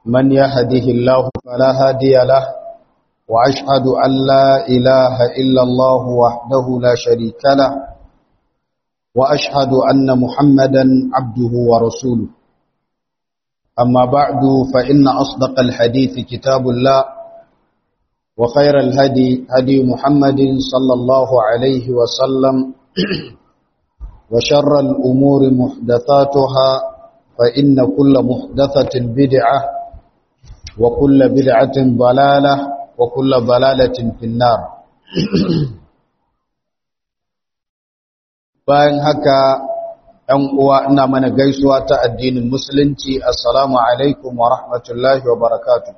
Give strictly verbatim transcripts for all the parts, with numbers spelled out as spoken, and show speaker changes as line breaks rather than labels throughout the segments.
من يهده الله فلا هادي له وأشهد أن لا إله إلا الله وحده لا شريك له وأشهد أن محمدا عبده ورسوله أما بعد فإن أصدق الحديث كتاب الله وخير الهدي هدي محمد صلى الله عليه وسلم وشر الأمور محدثاتها فإن كل محدثة بدعة وكل بدعة ضلالة وكل ضلالة في النار. bayan haka ɗan uwa ina mana gaisuwa ta addinin musulunci, assalamu alaikum wa rahmatullahi wa barakatuh.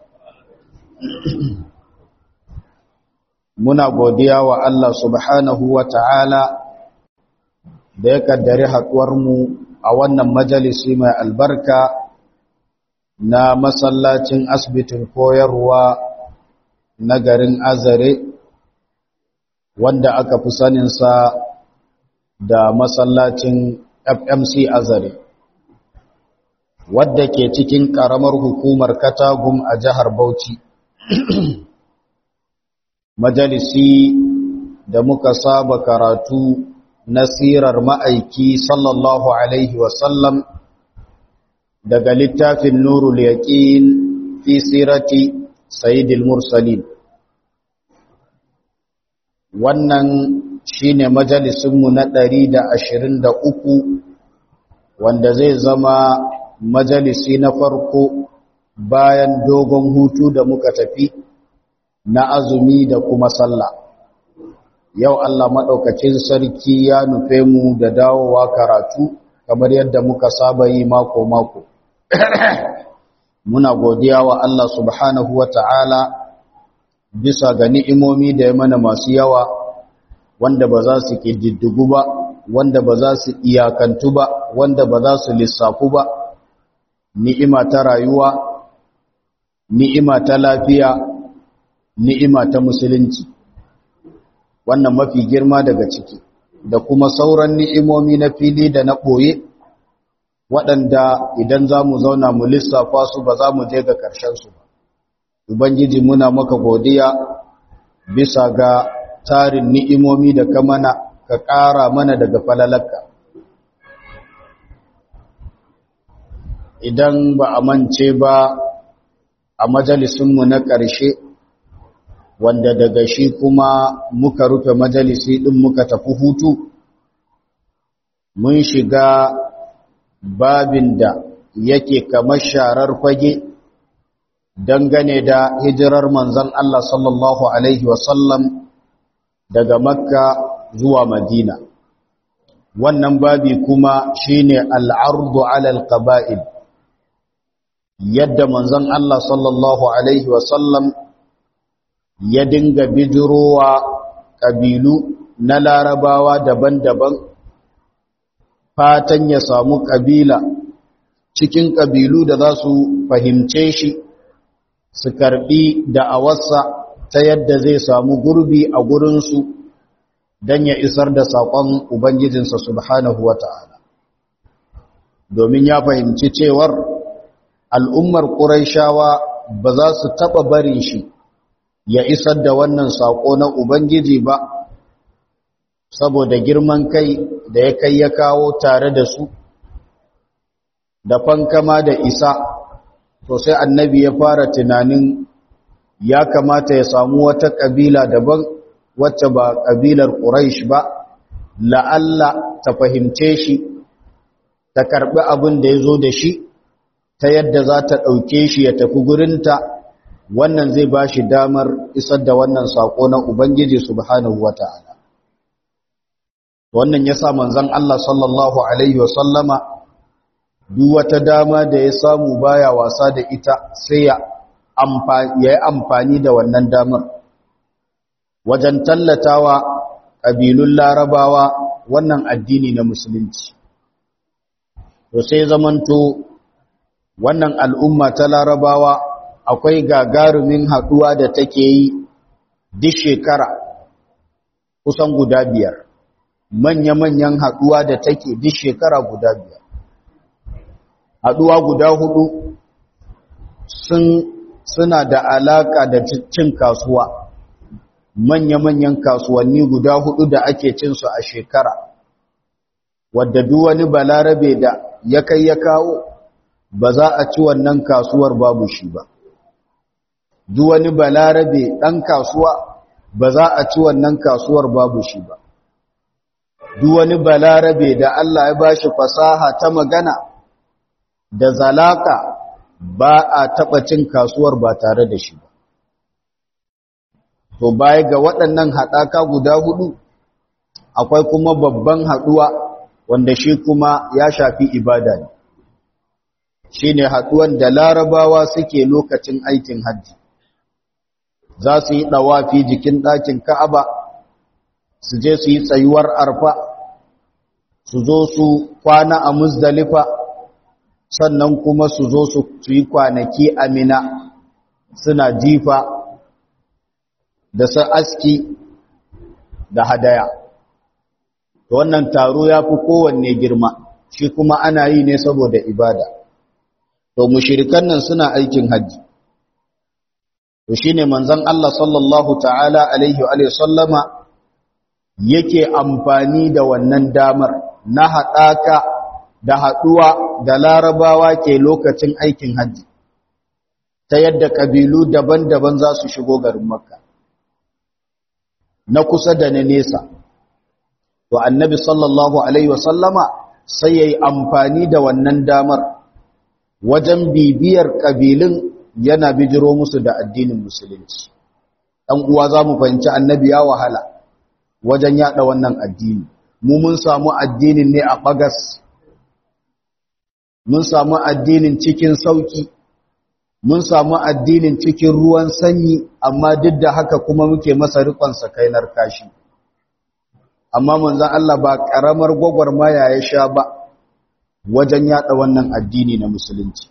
Muna godiya wa Allah subhanahu wa ta'ala da ya kaddari haɗuwarmu a wannan majalisi mai albarka na masallacin asibitin koyarwa na garin Azare, wanda aka fi saninsa da masallacin F M C Azare, wadda ke cikin ƙaramar hukumar Katagum a jihar Bauchi. Majalisi da muka saba karatu na sirar ma'aiki sallallahu alaihi wasallam daga littafin Nurul Yaqin fi sirati Sayyidil Mursalin. Wannan shine majalisinmu na ɗari da ashirin da uku, wanda zai zama majalisi na farko bayan dogon hutu da muka tafi na azumi da kuma sallah. Yau Allah maɗaukacin sarki ya nufe mu da dawowa karatu kamar yadda muka saba yi mako-mako. Muna godiya wa Allah subhanahu wa ta'ala bisa ga ni'imomi da ya mana masu yawa, wanda ba za su ƙididdigu ba, wanda ba za su iyakantu ba, wanda ba za su lissafu ba. Ni'ima ta rayuwa, ni'ima ta lafiya, ni'ima ta musulunci, wannan mafi girma daga ciki, da kuma sauran ni'imomi na fili da na ɓoye, waɗanda idan za mu zauna mu lissafa su ba za mu je ga ƙarshensu ba. Ubangiji, muna maka godiya bisa ga tarin ni'imomi da ka mana, ka ƙara mana daga falalarka. Idan ba a mance ba, a majalisunmu na ƙarshe, wanda daga shi kuma muka rufe majalisi ɗin muka tafi hutu, mun shiga babin da yake kamar sharar fage dangane da hijirar manzon Allah sallallahu Alaihi wasallam daga Makka zuwa Madina. Wannan babi kuma shine al'ardu alal qaba'il, yadda manzon Allah sallallahu Alaihi wasallam ya dinga bijirowa ƙabilu na larabawa daban-daban, fatan ya samu ƙabila cikin ƙabilu da za su fahimce shi, su karɓi da'awarsa ta yadda zai samu gurbi a gurinsu don ya isar da saƙon Ubangijinsa subhanahu wa ta'ala. Domin ya fahimci cewar al'ummar Qurayshawa ba za su taɓa barin shi ya isar da wannan saƙo na Ubangiji ba, saboda girman kai da ya kai ya kawo tare da su, da fankama da isa. To sai annabi ya fara tunanin ya kamata ya samu wata ƙabila daban wacce ba ƙabilar Quraysh ba, la'alla ta fahimce shi, ta karɓi abin da ya zo da shi, ta yadda za ta ɗauke shi ya tafi gurinta. Wannan zai ba shi damar isar da wannan saƙo na Ubangiji subhanahu wa ta'ala. Wannan ya sa manzon Allah sallallahu Alaihi wasallama duk wata dama da ya samu baya wasa da ita, sai ya yi amfani da wannan damar wajen tallatawa ƙabilun larabawa wannan addini na musulunci. To sai zamanto wannan al'umma ta larabawa akwai gagarumin haɗuwa da take yi duk shekara kusan guda biyar, manya-manyan haɗuwa da take duk shekara guda biyar. haɗuwa guda hudu sun suna da alaka da cin kasuwa, manya-manyan kasuwanni guda hudu da ake cin su a shekara, wadda duk wani balarabe da ya kai ya kawo ba za a ci wannan kasuwar babu shi ba. Duk wani balarabe ɗan kasuwa ba za a ci wannan kasuwar babu shi ba. Duk wani balarabe da Allah ya bashi fasaha ta magana da zalaka ba a taɓa cin kasuwar ba tare da shi ba. To baya ga waɗannan haɗaka guda hudu, akwai kuma babban haɗuwa wanda shi kuma ya shafi ibada ne. Shi ne haɗuwan da larabawa suke lokacin aikin hajji. Za su yi ɗawafi jikin ɗakin Ka'aba, su je su yi tsayuwar arfa, su zo su kwana a Muzdalifa, sannan kuma su zo su yi kwanaki a Mina suna jifa da sa aski da hadaya. Wannan taro ya fi kowanne girma, shi kuma ana yi ne saboda ibada. To mushrikan nan suna aikin hajji. To shine manzon Allah sallallahu ta'ala alaihi wa sallama yake amfani da wannan damar na haɗaka da haɗuwa da larabawa ke lokacin aikin hajji, ta yadda ƙabilu daban-daban za su shigo garin Makka, na kusa da na nesa. To annabi sallallahu alaihi wa sallama sai yayi amfani da wannan damar wajen bibiyar ƙabilun, yana bijiro musu da addinin musulunci. ɗan uwa za mu fahimci annabi ya wahala wajen yada wannan addini. Mu mun samu addinin ne a bagas, mun samu addinin cikin sauki, mun samu addinin cikin ruwan sanyi, amma duk da haka kuma muke masa riƙon sakainar kashi. Amma manzon Allah ba ƙaramar gwagwarmaya ya sha ba wajen yada wannan addini na musulunci.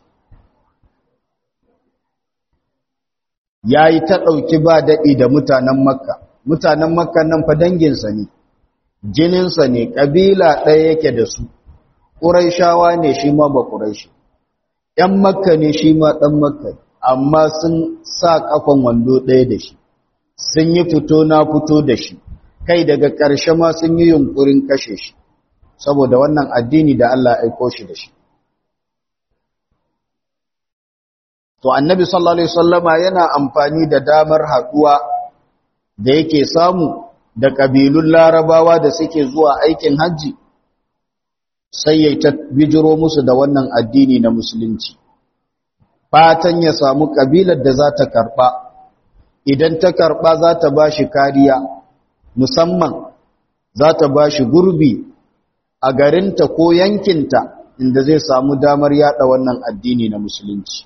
Ya yi ta ɗauki ba daɗi da mutanen Makka. Mutanen Makka nan fa danginsa ne, jininsa ne, ƙabila ɗaya yake da su. Ƙuraishawa ne shi ma ba Ƙuraishi. ‘Yan Makka ne shi ma ɗan Makka, amma sun sa ƙafan wando ɗaya da shi, sun yi fito na fito da shi, kai daga ƙarshe ma sun yi yunƙurin kashe shi, saboda wannan addini da Allah aiko shi da shi. To annabi sallallahu alaihi wasallama yana amfani da damar haduwa da yake samu da kabilun larabawa da suke zuwa aikin haji, sai ya ta bijiro musu da wannan addini na musulunci, fatan ya samu kabilar da za ta karba. Idan ta karba za ta ba shi kariya, musamman za ta ba shi gurbi a garinta ko yankinta inda zai samu damar yada wannan addini na musulunci.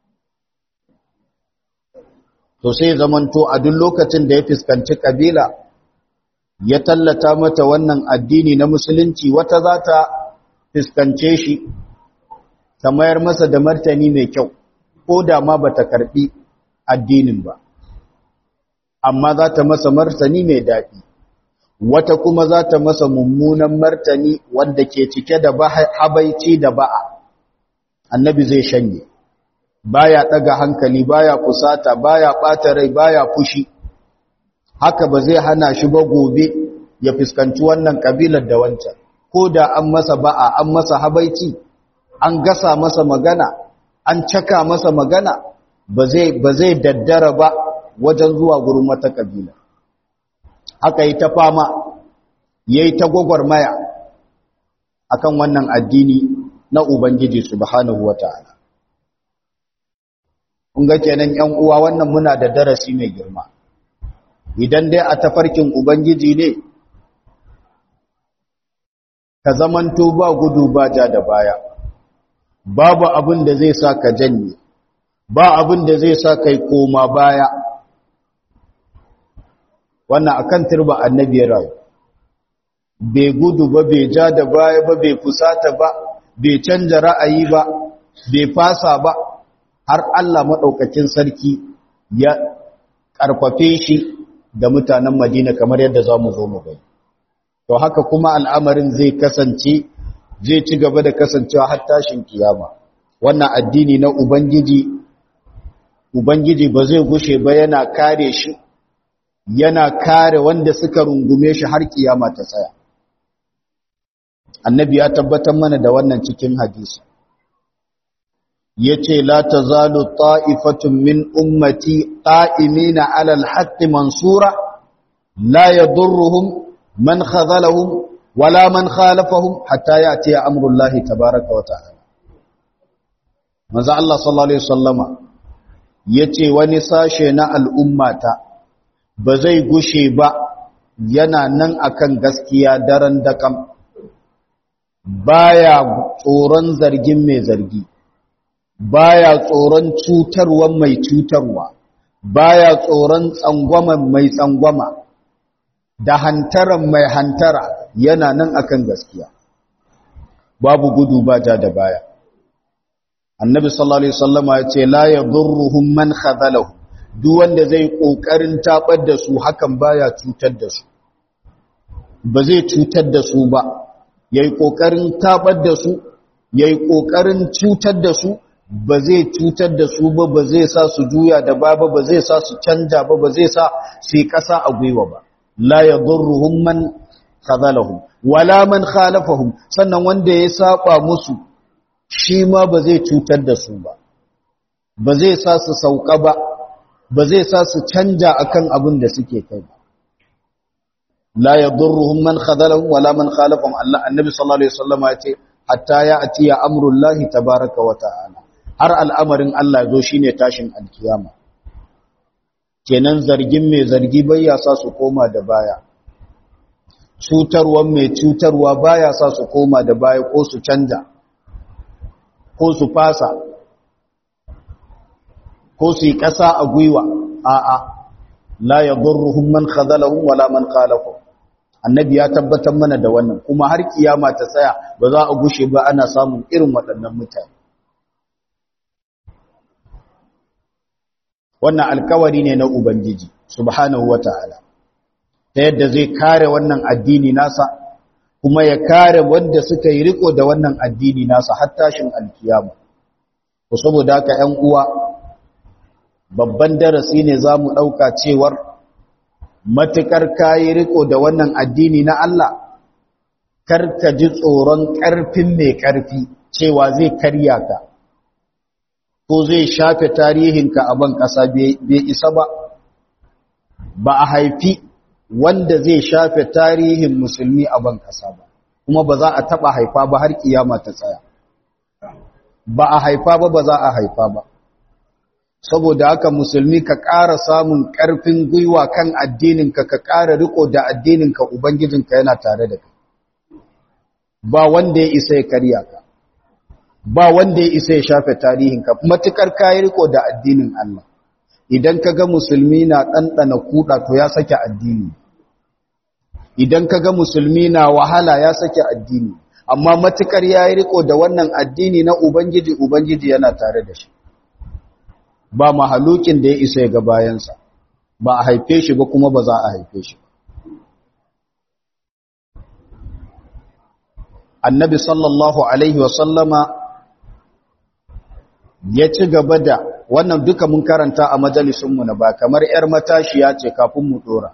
To sai zamanto a duk lokacin da ya fuskanci kabila ya tallata mata wannan addini na musulunci, wata za ta fuskance shi ta mayar masa da martani mai kyau, ko da ma bata karbi addinin ba, amma za ta masa martani mai daɗi. Wata kuma za ta masa mummunan martani wanda ke cike da habaici da ba'a. Annabi zai shanye, baya daga hankali, baya kusata, baya bata rai, baya fushi. Haka ba zai hana shi ba gobe ya fuskanci wannan kabilar da wancan, ko da an masa ba'a, an masa habaici, an gasa masa magana, an caka masa magana, ba zai ba zai daddara ba wajen zuwa gurin wata kabila. Haka yi ta fama, yayi ta gwagwarmaya akan wannan addini na Ubangiji subhanahu wataala. Kun ga kenan ƴan uwa, wannan muna da darasi mai girma. Idan dai a tafarkin Ubangiji ne, ka zamanto ba gudu ba ja da baya, babu abin da zai sa ka janye, ba abin da zai sa kai koma baya. Wannan akan turba annabi ya rayu, bai gudu ba, bai ja da baya ba, bai fusata ba, bai canja ra'ayi ba, bai fasa ba, har Allah maɗaukakin sarki ya ƙarfafe shi da mutanen Madina, kamar yadda za mu zo mu gani. To haka kuma al'amarin zai kasance, zai ci gaba da kasancewa har tashin kiyama. Wannan addini na Ubangiji ubangiji ba zai gushe ba yana kare shi, yana kare wanda suka rungume shi har kiyama ta tsaya. Annabi ya tabbatar mana da wannan cikin hadisi. Yace la tazalu ta'ifatun min ummati qa'imina 'ala al-haqqi mansura la yadurruhum man khadhalahum wala man khalafahum hatta ya'ti amrullahi tabaaraka wa ta'ala. Manzo Allah sallallahu alaihi wasallama yace wani sashe na al'ummata ba zai gushe ba yana nan akan gaskiya daren dakam, baya tsoron zargin mai zargi, baya tsoron cutarwan mai cutarwa, baya tsoron tsangwaman mai tsangwama, da hantaran mai hantara, yana nan akan gaskiya, babu gudu ba ja da baya. Annabi sallallahu alaihi wasallama ya ce la yadurruhum man khadhalahu, duk wanda zai kokarin tabar da su hakan baya cutar da su, ba zai cutar da su ba, yayi kokarin tabar da su, yayi kokarin cutar da su, ba zai cutar da su ba, ba zai sa su juya da baba, ba zai sa su canja ba, ba zai sa su yi kasa a gwiwa ba. La yadurruhum man khadhalahum wala man khalafahum, sannan wanda ya saba musu shi ma ba zai cutar da su ba, ba zai sa su sauka ba, ba zai sa su canja akan abin da suke kai ba. La yadurruhum man khadhalahum wala man khalafahum. Allah Annabi sallallahu alaihi wasallam ya ce hatta ya atiya amrullahi tabaaraka wa ta'ala, har al'amarin Allah zo shine tashin alkiyama. Kenan zargin mai zargi bai ya sa su koma da baya, cutarwa mai cutarwa baya sa su koma da baya ko su canja ko su fasa ko su yi ƙasa a gwiwa. A'a, la yadurruhum man khadhalahum wala man khalafahum. Annabi ya tabbatar mana da wannan, kuma har kiyama ta tsaya ba za a gushe ba ana samun irin waɗannan mutane. Wannan alkawari ne na Ubangiji subhanahu wata'ala, ta yadda zai kare wannan addini nasa, kuma ya kare wanda suka yi riko da wannan addini nasa har tashin alkiyama. Ko saboda haka ƴan uwa, babban darasi ne za mu ɗauka cewar matuƙar kayi riko da wannan addini na Allah, kar ka ji tsoron ƙarfin mai ƙarfi cewa zai karya ka ko zai shafe tarihinka a ban ƙasa, bai isa ba. Ba a haifi wanda zai shafe tarihin musulmi a ban ƙasa ba, kuma ba za a taɓa haifa ba har kiyama ta tsaya. Ba a haifa ba, ba za a haifa ba. Saboda haka musulmi ka ƙara samun ƙarfin gwiwa kan addininka, ka ƙara riko da addininka, Ubangijinka yana tare da kai. Ba wanda ya isa ya karya ka, ba wanda ya isa ya shafe tarihinka, matuƙar ka yi riko da addinin Allah. Idan ka ga musulmi na ɗanɗana kuɗa, to ya sake addini. Idan ka ga musulmi na wahala, ya sake addini. Amma matuƙar ya yi riko da wannan addini na Ubangiji, Ubangiji yana tare da shi. Ba mahalukin da ya isa ga bayansa, ba a haife shi ba kuma ba za a haife shi. Annabi sallallahu alaihi wasallama ya ci gaba da wannan, duka mun karanta a majalisunmu na ba, kamar ‘yar matashiya ce kafin mu ɗora.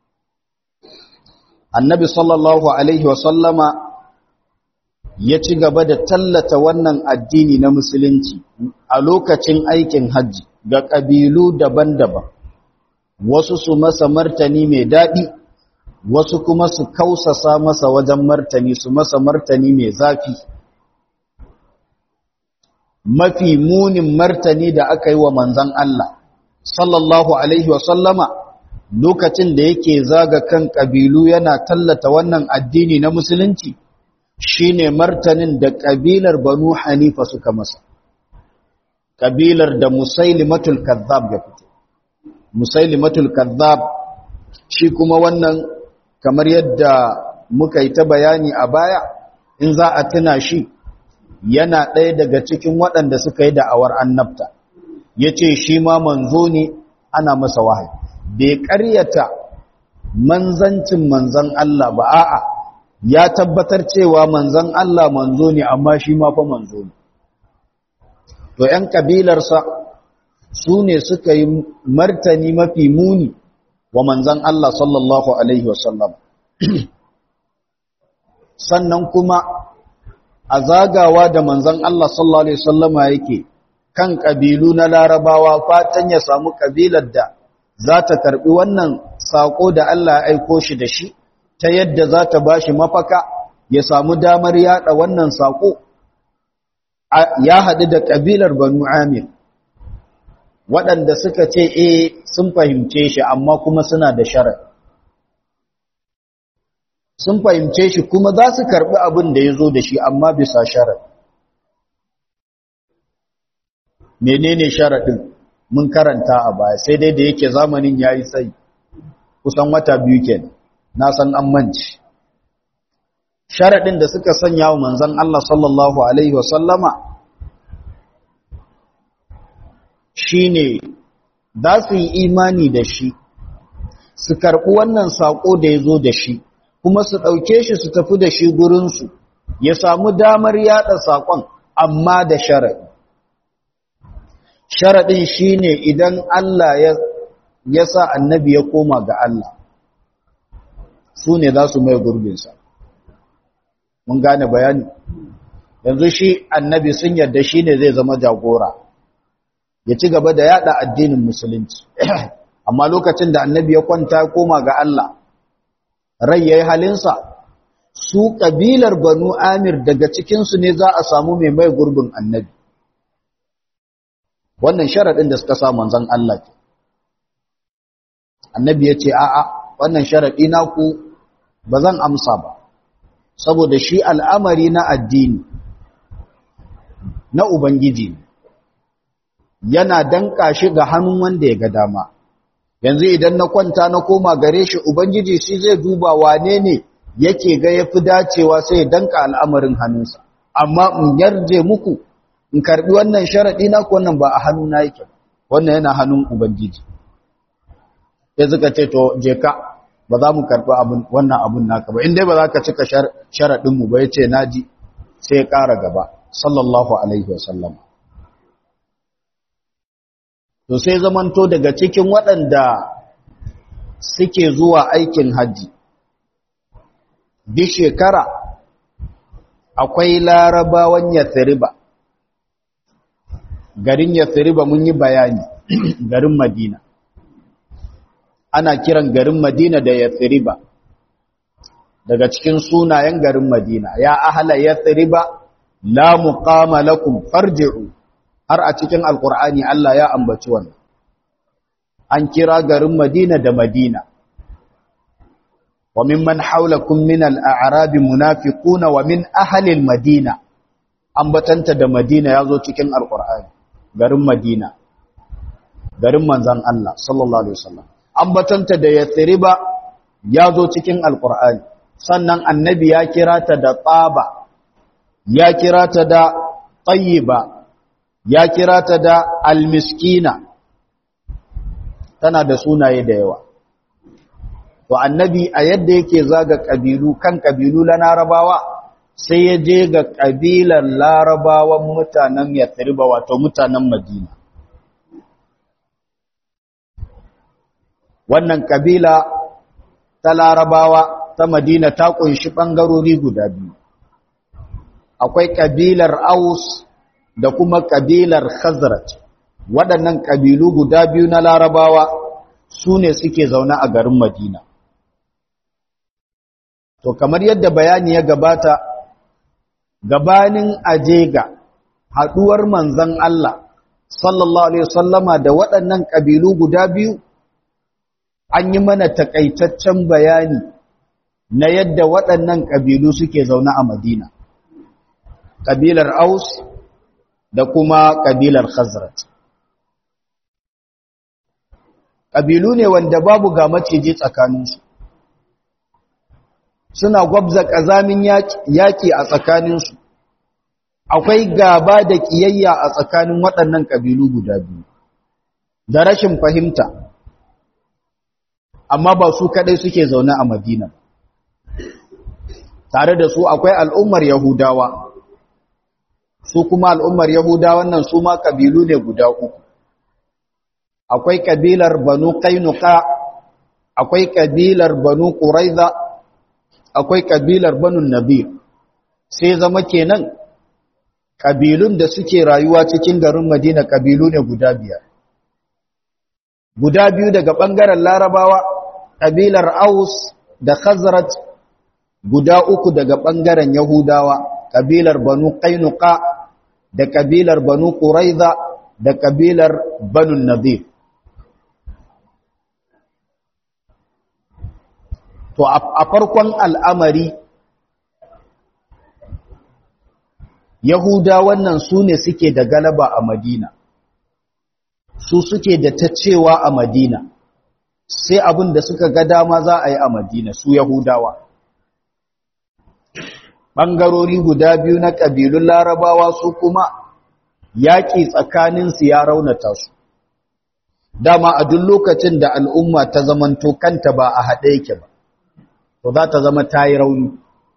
Annabi sallallahu alaihi wasallama ya ci gaba da tallata wannan addini na musulunci a lokacin aikin hajji ga ƙabilu daban-daban, wasu su masa martani mai daɗi, wasu kuma su kausasa masa wajen martani, su masa martani mai zafi. Mafi munin martani da aka yi wa manzon Allah sallallahu alaihi wasallama lokacin da yake zaga kan ƙabilu yana tallata wannan addini na musulunci, shine martanin da kabilar Banu Hanifa suka masa, kabilar da Musailimatul Kazzab ya fito. Musailimatul Kazzab shi kuma wannan, kamar yadda muka yi ta bayani a baya, in za a tuna shi, yana ɗaya daga cikin waɗanda suka yi da'awar annabta. Yace shi ma manzo ne, ana masa wahayi. Bai ƙaryata manzancin manzon Allah ba, a'a, ya tabbatar cewa manzon Allah manzo ne, amma shi ma fa manzo ne. To ‘yan ƙabilarsa su ne suka yi martani mafi muni wa manzan Allah sallallahu Alaihi wasallam. Sannan kuma a zagawa da manzan Allah sallallahu Alaihi wasallama yake kan ƙabilu na larabawa fatan ya samu ƙabilar da za ta karɓi wannan saƙo da Allah ya aiko shi da shi ta yadda za ta ba shi mafaka ya samu damar yaɗa wannan saƙo. Ya haɗu da ƙabilar Banu Amir waɗanda suka ce e sun fahimce shi amma kuma suna da sharaɗi. Sun fahimce shi kuma za su karɓi abin da ya zo da shi amma bisa sharaɗi. Menene sharaɗin? Mun karanta a baya sai dai da yake zamanin ya yi tsayi kusan wata biyu kenan na san an manci. Sharaɗin da suka sanya wa manzon Allah sallallahu Alaihi wasallama shi ne za su yi imani da shi, su karɓi wannan saƙo da ya zo da shi, kuma su ɗauke shi su tafi da shi gurinsu, ya samu damar yaɗa saƙon amma da sharaɗi. Sharaɗin shi ne idan Allah ya sa annabi ya koma ga Allah, su ne za su mai gurbinsa. Mun gane bayani? Yanzu shi annabi sun yarda shi ne zai zama jagora. Ya ci gaba da yada addinin musulunci amma lokacin da annabi ya kwanta ya koma ga Allah rai yayi halinsa su kabilar Banu Amir daga cikin su ne za a samu mai mai gurbin annabi. Wannan sharadin da suka sa manzon Allah ke annabi ya ce a'a wannan sharadi naku bazan amsa ba saboda shi al'amari na addini na ubangiji yana danka shi ga hannun wanda ya ga dama. Yanzu idan na kwanta na koma gare shi ubangiji shi zai duba wane ne yake ga yafi dacewa sai ya danka al'amarin hannunsa. Amma in yarje muku in karbi wannan sharadi na ko wannan ba a hannuna yake, wannan yana hannun ubangiji. Sai suka ce to je ka ba za mu karbi abun wannan abun naka ba in dai ba za ka cika sharadin mu ba yace naji sai ya ƙara gaba sallallahu alaihi wasallam. To sai zamanto daga cikin waɗanda suke zuwa aikin hajji duk shekara akwai larabawan Yathriba. Garin Yathriba mun yi bayani garin Madina. Ana kiran garin Madina da Yathriba. Daga cikin sunayen garin Madina, ya ahla Yathriba la muqama lakum farji'u. Har a cikin Alƙur'ani Allah ya ambaci wannan. An kira garin Madina da Madina. Wa mimman haulakum min al-a'rabi munafiquna wa min ahli al-Madina. Ambatanta da Madina yazo cikin Alƙur'ani. Garin Madina. Garin manzon Allah sallallahu alaihi wasallam. Ambatanta da Yathriba yazo cikin Alƙur'ani. Sannan annabi ya kira ta da Taba. Ya kira ta da Tayyiba. Ya kira ta da almiskina, tana da sunaye da yawa. To annabi a yadda yake zaga ƙabilu kan ƙabilu na larabawa sai ya je ga ƙabilar larabawan mutanen Yathriba wato mutanen Madina. Wannan ƙabila ta larabawa ta Madina ta ƙunshi ɓangarori guda biyu. Akwai ƙabilar Aus da kuma ƙabilar Khazraj. Waɗannan ƙabilu guda biyu na larabawa su ne suke zaune a garin Madina. To kamar yadda bayani ya gabata, gabanin ajega haɗuwar manzon Allah sallallahu alaihi wasallama da waɗannan ƙabilu guda biyu, an yi mana takaitaccen bayani na yadda waɗannan ƙabilu suke zaune a Madina. Ƙabilar Aus da kuma ƙabilar Khazraj. Ƙabilu ne wanda babu ga maciji tsakaninsu. Suna gwabza ƙazamin yaƙi a tsakaninsu. Akwai gaba da ƙiyayya a tsakanin waɗannan ƙabilu guda biyu. Da rashin fahimta. Amma ba su kaɗai suke zaune a Madina. Tare da su akwai al'ummar Yahudawa. Su kuma al'ummar Yahudawan nan su ma ƙabilu ne guda uku. akwai kabilar banu qainuqa, akwai kabilar banu quraiza, akwai kabilar banu nadir. Sai zama kenan kabilun da suke rayuwa cikin garin Madina kabilu ne guda biyar. Guda biyu daga bangaren Larabawa, kabilar Aus da Khazraj, guda uku daga bangaren Yahudawa, kabilar banu qainuqa da kabilar banu quraiza da kabilar banu nadir. To a farkon al'amari Yahuda wannan su ne suke da galaba a Madina, su suke da ta cewa a Madina, sai abin da suka ga dama za a yi a Madina su Yahudawa. Ɓangarori guda biyu na ƙabilun Larabawa su kuma yaƙi tsakaninsu ya raunata su. Dama a duk lokacin da al'umma ta zamanto kanta ba a haɗe yake ba, to za ta zama ta yi rauni.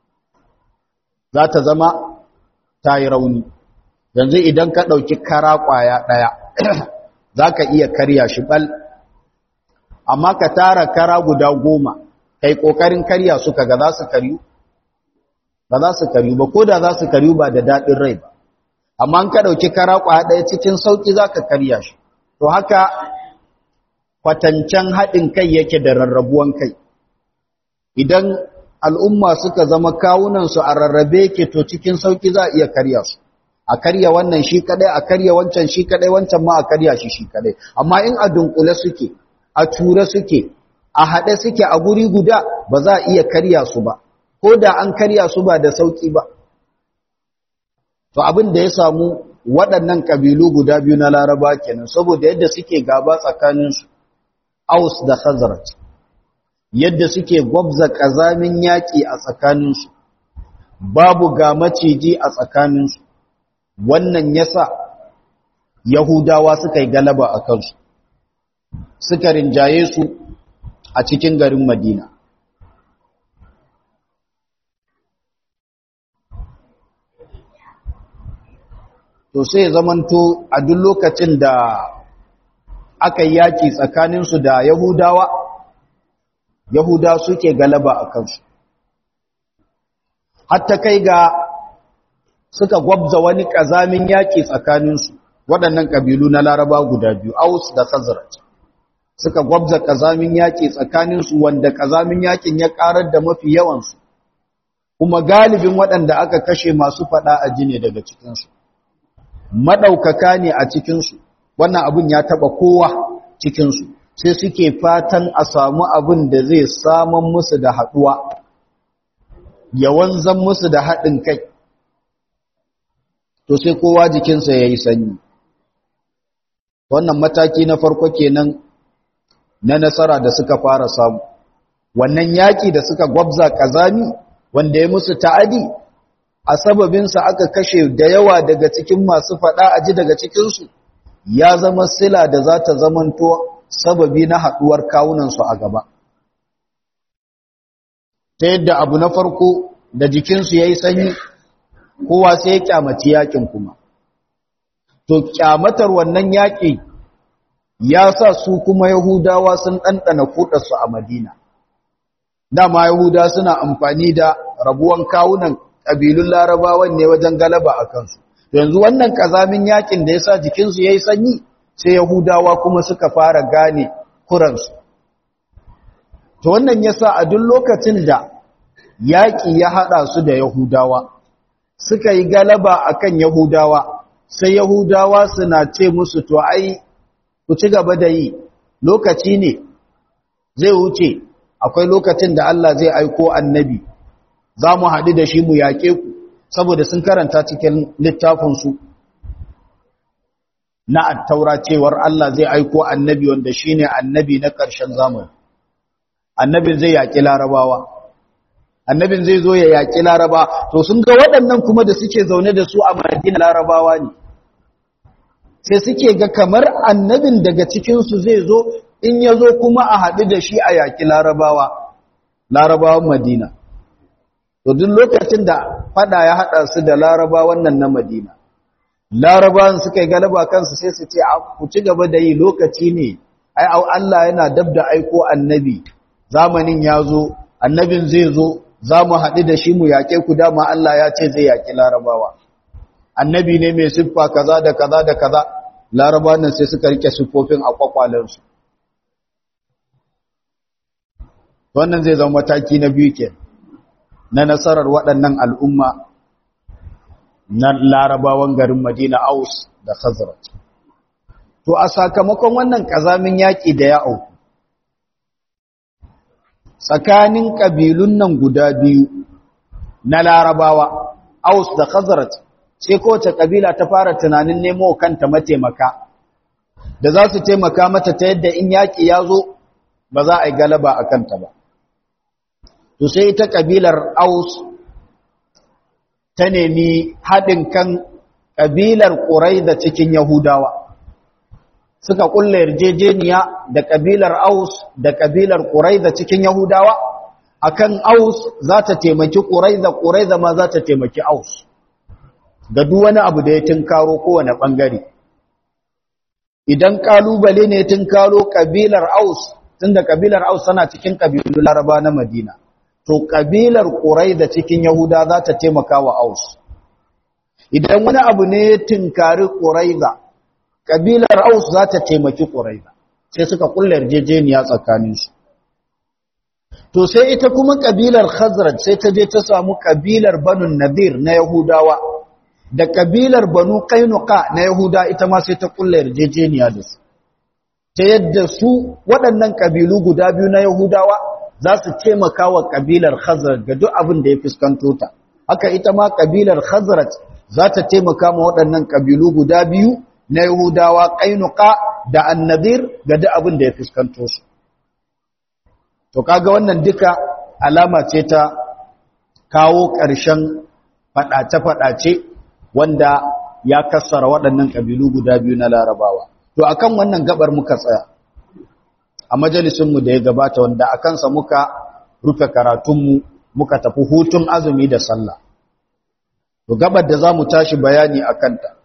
Za ta zama ta yi rauni. Yanzu idan ka ɗauki kara ƙwaya ɗaya, za ka iya karya shi ɓal, amma ka tara kara guda goma, kai ƙoƙarin karya su kaga za su karyu? Ba za su karyu ba, ko da za su karyu ba da daɗin rai ba. Amma ka ɗauki kara ƙwaya ɗaya cikin sauƙi za ka karya shi. To haka kwatancen haɗin kai yake da rarrabuwan kai. Idan al'umma suka zama kawunansu a rarrabe ke to cikin sauki za a iya karya su, a karya wannan shi kadai, a karya wancan shi kadai, wancan ma a karya shi shi kadai. Amma in a dunkule suke, a ture suke, a haɗe suke a guri guda, ba za a iya karya su ba, ko da an karya su ba da sauki ba. To abin da ya samu waɗannan ƙabilu guda biyu na Laraba kenan, saboda yadda suke gaba tsakaninsu, Aus da Khazraj, yadda suke gwabza ƙazamin yaƙi a tsakaninsu, babu ga maciji a tsakaninsu, wannan yasa Yahudawa suka yi galaba a kansu, suka rinjaye su a cikin garin Madina. To sai zamanto a duk lokacin da aka yi yaƙi tsakaninsu da Yahudawa, Yahuda suke galaba a kansu. Hatta kai ga suka gwabza wani ƙazamin yaƙi tsakaninsu, waɗannan ƙabilu na Laraba guda biyu, Aus da Khazraj. Suka gwabza ƙazamin yaƙi tsakaninsu wanda ƙazamin yaƙin ya ƙarar da mafi yawansu, kuma galibin waɗanda aka kashe masu faɗa a jini daga cikinsu. Maɗaukaka ne a cikinsu, wannan abin ya taɓa kowa cikinsu. Sai suke fatan a samu abin da zai saman musu da haɗuwa, yawan zan musu da haɗin kai, to sai kowa jikinsa ya yi sanyi. Wannan mataki na farko kenan na nasara da suka fara samu. Wannan yaƙi da suka gwabza ƙazami wanda ya musu ta'adi, a sababinsa aka kashe da yawa daga cikin masu faɗa a ji daga cikinsu, ya zama sila da za ta zamanto sababi na haɗuwar kawunansu a gaba. Ta yadda abu na farko da jikinsu ya yi sanyi, kowa sai ya kyamaci yaƙin kuma. To, kyamatar wannan yaƙi ya sa su kuma Yahudawa sun ɗanɗana kuɗarsu a Madina. Dama Yahuda suna amfani da rabuwan kawunan ƙabilun Larabawan ne wajen galaba a kansu. Yanzu wannan ƙazamin yaƙin da ya sa jikinsu ya yi sanyi, sai Yahudawa kuma suka fara gane kuransu. To wannan ya sa a duk lokacin da yaƙi ya haɗa su da Yahudawa, suka yi galaba a kan Yahudawa, sai Yahudawa suna ce musu to ai, ku ci gaba da yi, lokaci ne zai wuce, akwai lokacin da Allah zai aiko annabi, za mu haɗu da shi mu yaƙe ku, saboda sun karanta cikin littafinsu na attaura cewar Allah zai aiko annabi wanda shi ne annabi na ƙarshen zamani. Annabin zai yaƙi Larabawa, annabin zai zo ya yaƙi Laraba, to sun ga waɗannan kuma da suke zaune da su a Madina Larabawa ne. Sai suke ga kamar annabin daga cikinsu zai zo, in ya zo kuma a haɗu da shi a yaƙi Larabawa, Larabawan Madina. To duk lokacin da fada ya haɗa su da Larabawan nan na Madina, larabawan suka yi galaba kansu sai su ce ku ci gaba da yi, lokaci ne, ai Allah yana dab da aiko annabi, zamanin ya zo, annabin zai zo, za mu haɗu da shi mu yaƙe ku, dama Allah ya ce zai yaƙi larabawa, annabi ne mai siffa kaza da kaza da kaza. Larabawan nan sai suka rike siffofin a kwakwalensu. Wannan zai zama mataki na biyu ke na nasarar waɗannan al'umma na larabawan garin Madina, Aus da Khazraj. To a sakamakon wannan ƙazamin yaƙi da ya auku tsakanin ƙabilun nan guda biyu na larabawa, Aus da Khazraj, sai kowace ƙabila ta fara tunanin nemo kanta mataimaka da za su taimaka mata ta yadda in yaƙi ya zo ba za a yi galaba a kanta ba. To sai ita ƙabilar Aus ta nemi haɗin kan ƙabilar Quraiza cikin Yahudawa, suka ƙulla yarjejeniya da ƙabilar Aus da ƙabilar Quraiza cikin Yahudawa akan Aus za ta taimaki Quraiza, Quraiza ma za ta taimaki Aus da duk wani abu da ya tunkaro kowane ɓangare. Idan ƙalubale ne tunkaro ƙabilar Aus, tunda ƙabilar Aus tana cikin ƙabilun Laraba na Madina, to ƙabilar Quraiza cikin Yahuda za ta taimaka wa Aus. Idan wani abu ne ya tunkari Quraiza, ƙabilar Aus za ta taimaki Quraiza, sai suka kulla yarjejeniya tsakaninsu. To sai ita kuma ƙabilar Khazraj sai ta je ta samu ƙabilar Banu Nadir na Yahudawa da ƙabilar Banu Qainuqa na Yahuda, ita ma sai ta kulla yarjejeniya da su. Ta yadda su waɗannan ƙabilu guda biyu na Yahudawa za su taimaka wa ƙabilar Khazraj ga duk abin da ya fuskanto ta. Haka ita ma ƙabilar Khazraj za ta taimaka ma waɗannan ƙabilu guda biyu na Yahudawa, Qainuqa da An-Nadir, ga duk abin da ya fuskanto su. To kaga wannan duka alama ce ta kawo ƙarshen faɗace-faɗace wanda ya kassara waɗannan ƙabilu guda biyu na Larabawa. To akan wannan gabar muka tsaya a majalisunmu da ya gabata, wanda a kansa muka rufe karatunmu muka tafi hutun azumi da sallah. To gabar da za mu tashi bayani a kanta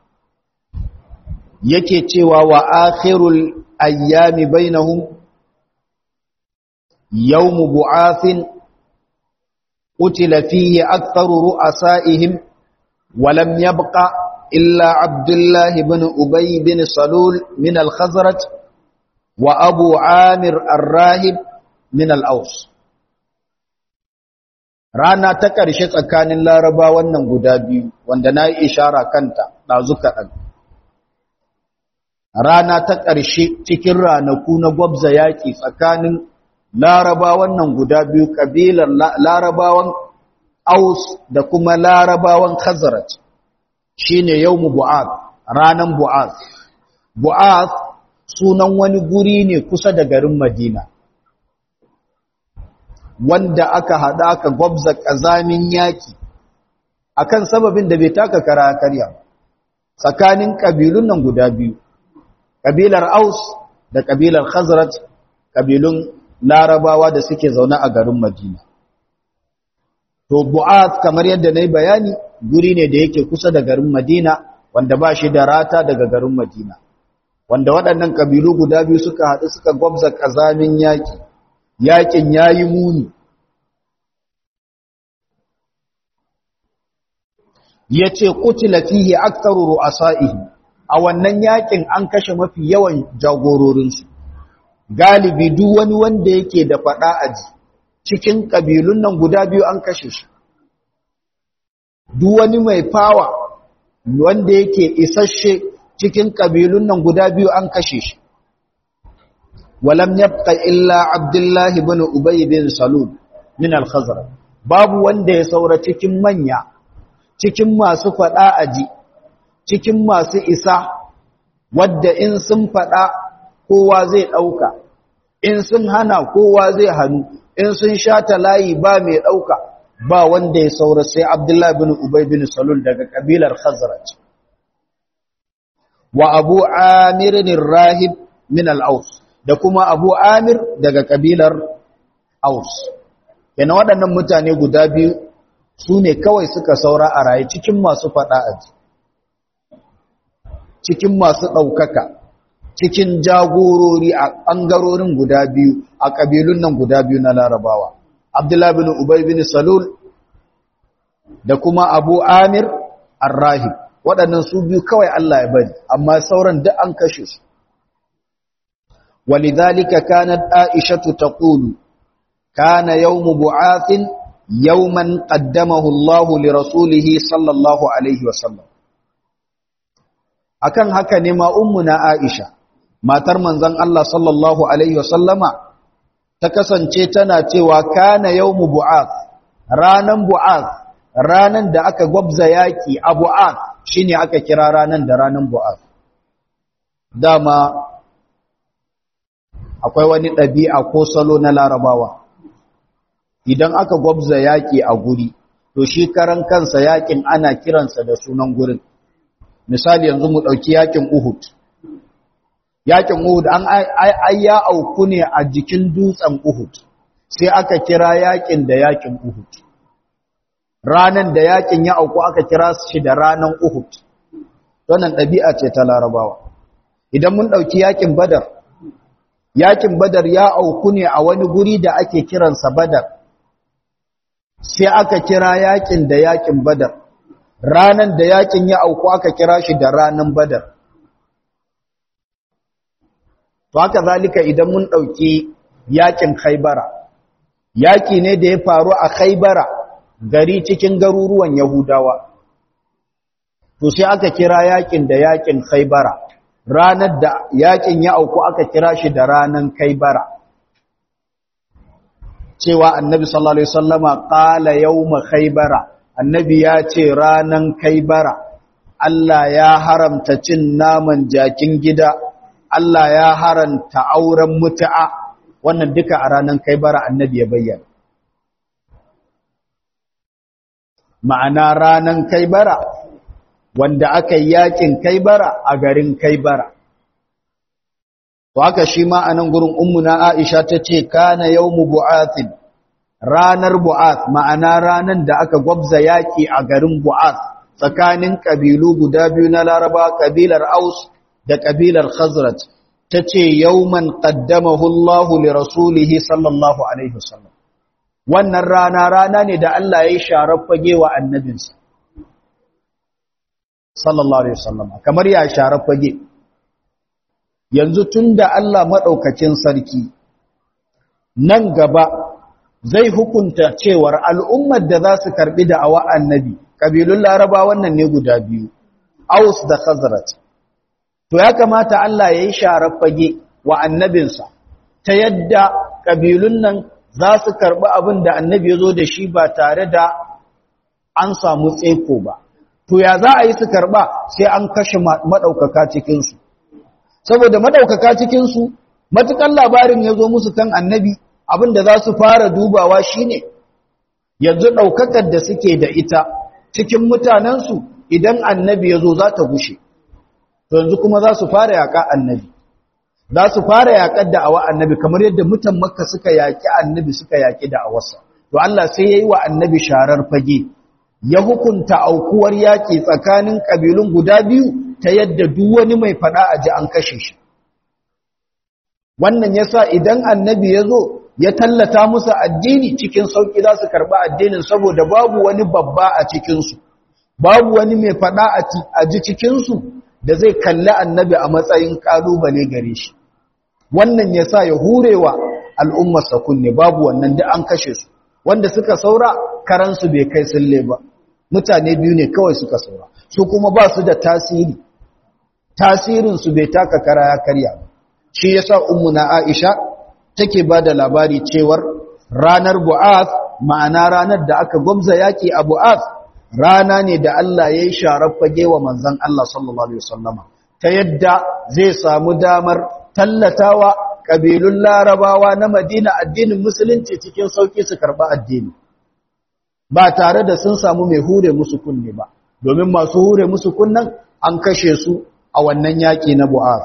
yake cewa wa akhirul ayyami bainahum yawmu bu'athin qutila fihi aktharu ru'asaihim wa lam yabqa illa Abdullah ibn Ubay bin Salul min al-Khazraj wa Abu Amir ar-Rahib min al-Aws. Rana ta ƙarshe tsakanin Laraba wannan guda biyu wanda na yi ishara kanta ɗazu kaɗan. Rana ta ƙarshe cikin ranaku na gwabza yaƙi tsakanin Larabawan nan guda biyu, ƙabilar Larabawan Aus da kuma Larabawan Khazraj, shine yawmu Bu'ath, ranan Bu'ath. Bu'ath sunan wani guri ne kusa da garin Madina, wanda aka haɗa aka gwabza ƙazamin yaƙi akan sababin da bai taka kara karya tsakanin ƙabilun nan guda biyu, ƙabilar Aus da ƙabilar Khazraj, ƙabilun Larabawa da suke zaune a garin Madina. To Bu'ath kamar yadda na yi bayani, guri ne da yake kusa da garin Madina, wanda ba shi da rata daga garin Madina, wanda waɗannan ƙabilu guda biyu suka haɗu suka gwabza ƙazamin yaƙi. Yaƙin ya yi muni. Ya ce, Kutila fiye aktaru ru'asa'ihi, a wannan yaƙin an kashe mafi yawan jagororinsu. Galibi duk wani wanda yake da faɗa aji cikin ƙabilun nan guda biyu an kashe shi. Duk wani mai fawa wanda yake isasshe cikin ƙabilun nan guda biyu an kashe shi. Walam yabqa illa Abdullah ibn Ubay bin Salul min al-Khazraj. Babu wanda ya saura cikin manya, cikin masu faɗa aji, cikin masu isa, wadda in sun faɗa kowa zai ɗauka, in sun hana kowa zai hannu, in sun shata layi ba mai ɗauka, ba wanda ya saura sai Abdullah bin Ubay bin Salul daga ƙabilar Khazraj. Wa Abu Amir ar-Rahib min al-Aws, da kuma Abu Amir daga ƙabilar Aus. Yana waɗannan mutane guda biyu su ne kawai suka saura a raye cikin masu faɗa aji. cikin masu ɗaukaka cikin jagorori a ɓangarorin guda biyu a ƙabilun nan guda biyu na larabawa Abdullah bin Ubay bin Salul da kuma Abu Amir Ar-Rahib waɗannan su biyu kawai Allah ya bari amma sauran duk an kashe su walidhalika kanat Aisha taqulu kana yawm bu'ath yawman qaddamahu Allah li rasulih sallallahu alaihi wasallam akan haka ne ma ummuna Aisha matar manzon Allah sallallahu alaihi wasallama ta kasance tana cewa kana yawm bu'ath ranan bu'ath ranan da aka gwabza yaki a bu'ath shine aka kira ranan da ranan bu'ath dama akwai wani ɗabi'a ko salo na larabawa idan aka gwabza yaki a guri to shi karan kansa yakin ana kiransa da sunan gurin misali yanzu mu ɗauki yakin Uhud yakin Uhud an ayya auku ne a jikin dutsen Uhud sai aka kira yakin da yakin Uhud ranan da yakin ya auku aka kira shi da ranan Uhud wannan ɗabi'a ce ta larabawa idan mun ɗauki yakin Badar yakin Badar ya auku ne a wani guri da ake kiransa Badar sai aka kira yakin da yakin Badar ranan da yakin ya auku aka kira shi da ranan Badar to haka zalika idan mun dauki yakin Khaybara yaki ne da ya faru a Khaybara gari cikin garuruwan Yahudawa to sai aka kira yakin da yakin Khaybara ranar da yakin ya auku aka kira shi da ranan Khaybara cewa annabi sallallahu alaihi wasallama qala yawma Khaybara annabi ya ce ranan Khaybara Allah ya haramta cin naman jakin gida Allah ya haranta auren mutu'a wannan duka a ranan Khaybara annabi ya bayyana ma'ana ranan Khaybara wanda aka yi yakin Khaybara a garin Khaybara to haka shi ma anan gurin ummuna Aisha tace kana yawmu bu'athin ranar bu'ath ma'ana ranan da aka gwabza yaki a garin bu'ath tsakanin kabilu guda biyu na Laraba kabilar Aus da kabilar Khazraj tace yawman qaddamahu Allah li rasulih sallallahu alaihi wasallam wannan rana rana ne da Allah ya yi sharar fage wa annabinsa sallallahu alaihi wasallam kamar ya sharar fage yanzu tunda Allah madaukakin sarki nan gaba zai hukunta cewar al'ummar da za su karbi da'awa annabi kabilun Laraba wannan ne guda biyu Aus da Khazraj to ya kamata Allah ya yi sharar fage wa annabinsa ta yadda kabilun nan za su karbi abin da annabi ya zo da shi ba tare da an samu tseko ba to ya za a yi su karba sai an kashe madaukaka cikinsu saboda madaukaka cikinsu matukan labarin ya zo musu kan annabi abin da za su fara dubawa shine yanzu daukakar da suke da ita cikin mutanensu idan annabi ya zo za ta gushe to yanzu kuma za su fara yaƙa annabi za su fara yaƙar da'awa annabi kamar yadda mutan makka suka yaƙi annabi suka yaƙi da'awarsa to Allah sai ya yi wa annabi sharar fage ya hukunta aukuwar yaƙi tsakanin ƙabilun guda biyu ta yadda duk wani mai faɗa a ji an kashe shi wannan yasa idan annabi ya zo ya tallata musu addini cikin sauƙi za su karɓi addinin saboda babu wani babba a cikinsu babu wani mai faɗa a ji cikinsu da zai kalli annabi a matsayin ƙalubale gare shi wannan yasa ya hurewa al'ummarsa kunne babu wannan da an kashe su wanda suka saura karansu bai kai sulle ba mutane biyu ne kawai suka saura su kuma ba su da tasiri tasirinsu bai taka kara ya karya ba shi yasa ummuna Aisha take ba da labari cewar ranar Bu'ath ma'ana ranar da aka gwamza yaki a Bu'ath rana ne da Allah ya yi sharar fage wa manzon Allah sallallahu alaihi wasallama ta yadda zai samu damar tallatawa kabilun Larabawa na Madina addinin musulunci cikin sauki su karba addini ba tare da sun samu mai hure musu kunne ba domin masu hure musu kunnan an kashe su a wannan yaki na Bu'ath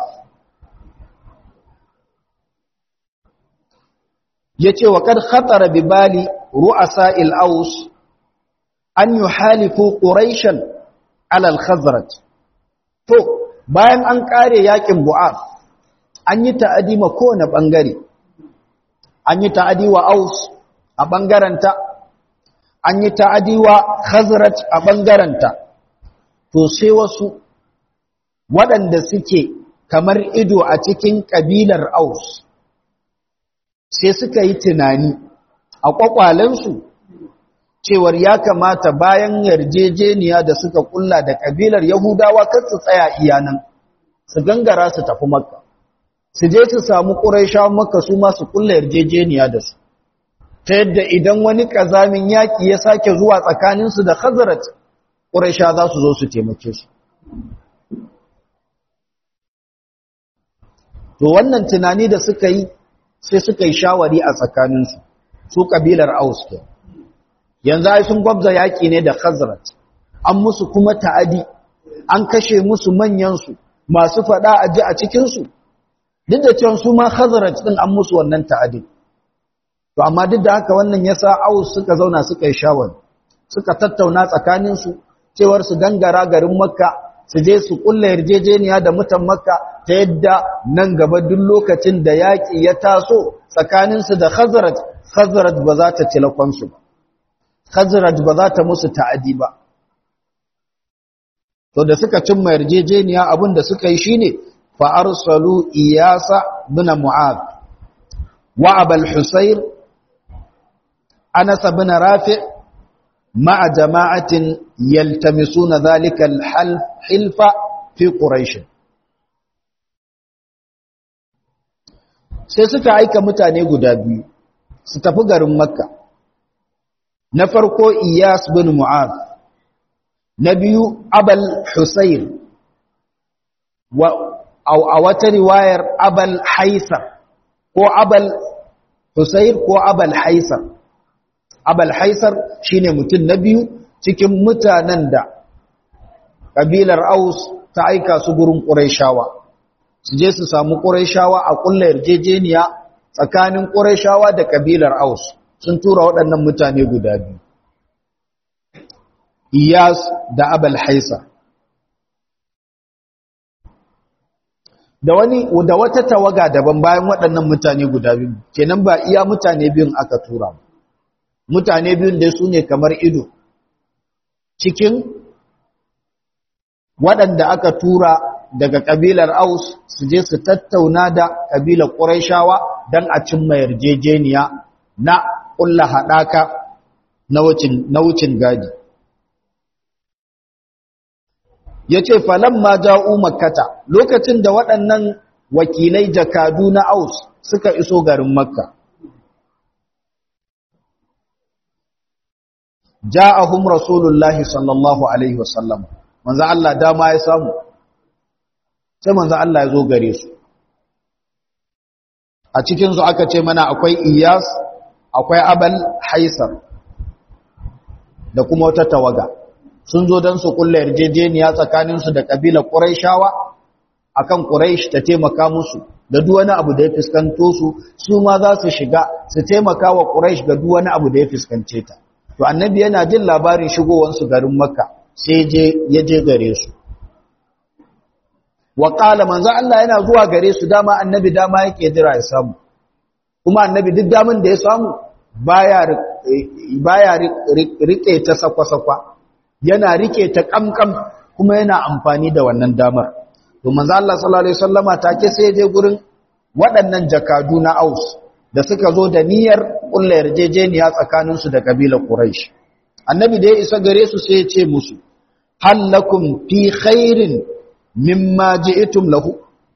yace wa kad khatara bi bali ru'asa'il aus an yuhalifu quraishan ala al-khazraj to bayan an kare yakin Bu'ath an yi ta'adi ma kowane bangare an yi ta'adi wa Aus a bangaranta an yi ta'adi wa Khazraj a bangaranta to sai wasu waɗanda suke kamar ido a cikin kabilar Aus sai suka yi tunani a kwakwalensu cewar ya kamata bayan yarjejeniya da suka kulla da kabilar Yahudawa kar su tsaya iyanan su gangara su tafi Makka su je su samu Qurayshawa Makka su ma su kulla yarjejeniya da su ta yadda idan wani kazamin yaki ya sake zuwa tsakanin su da Khazraj Qurayshawa za su zo su taimake su to wannan tunani da suka yi sai suka yi shawari a tsakanin su su kabilar Aus ke yanzu ai sun gwabza yaki ne da Khazraj an musu kuma ta'adi an kashe musu manyan su masu fada aji a cikin su duk da cewa su ma Khazraj din an musu wannan ta'adi to amma duk da haka wannan yasa Aus suka zauna suka yi shawari suka tattauna tsakanin su cewar su gangara garin Makka su je su kulla yarjejeniya da mutan Makka ta yadda nan gaba duk lokacin da yaki ya taso tsakanin su da Khazraj Khazraj ba za ta tilakon su ba Khazraj ba za ta musu ta'adi ba to da suka cimma yarjejeniya abin da suka yi shine fa arsalu iyasa bin mu'ad wa abul husayr anas bin rafi' ma'a jama'atin yaltamisuna dhalika al-hilfa fi quraish sai suka aika mutane guda biyu su tafi garin Makka na farko Iyas bin Mu'adh na biyu Abul Husayr wa a wata riwayar Abul Haisar ko Abul Husayr ko Abul Haisar Abul Haisar shine mutum na biyu cikin mutanen da kabilar Aus ta aika su gurin Qurayshawa su je su samu Qurayshawa a kullu yarjejeniya tsakanin Qurayshawa da kabilar Aus sun tura waɗannan mutane guda biyu Iyas da Abul Haisa da wani da wata tawaga daban bayan waɗannan mutane guda biyu kenan ba iya mutane biyun aka tura mutane biyun da su ne kamar ido cikin waɗanda aka tura daga kabilar Aus su je su tattauna da kabilar Qurayshawa dan a cimma yarjejeniya na kulla haɗaka na wucin gadi ya ce falamma ja'u makkata lokacin da waɗannan wakilai jakadu na Aus suka iso garin Makka ja'ahum rasulullahi sallallahu alaihi wasallam manzo Allah dama ya samu sai manzo Allah ya zo gare su a cikin su aka ce mana akwai Iyas akwai Abul Haisar da kuma wata tawaga sun zo don su kulla yarjejeniya tsakaninsu da kabilar Qurayshawa akan Quraysh ta taimaka musu da duk wani abu da ya fuskanto su su ma za su shiga su taimaka wa Quraysh ga duk wani abu da ya fuskance ta to annabi yana jin labarin shigowar su garin Makka sai je ya je gare su wa qala manzo Allah yana zuwa gare su dama annabi dama yake jira ya samu kuma annabi duk damin da ya samu baya baya rike ta sakwa-sakwa yana rike ta kamkam kuma yana amfani da wannan damar to manzo Allah sallallahu alaihi wasallama take sai je gurin waɗannan jakadu na Aus da suka zo da niyyar kullu yarjejeniya tsakanin su da kabilar Quraysh annabi da ya isa gare su sai ya ce musu hal lakum fi khairin mimma ji'tum lahu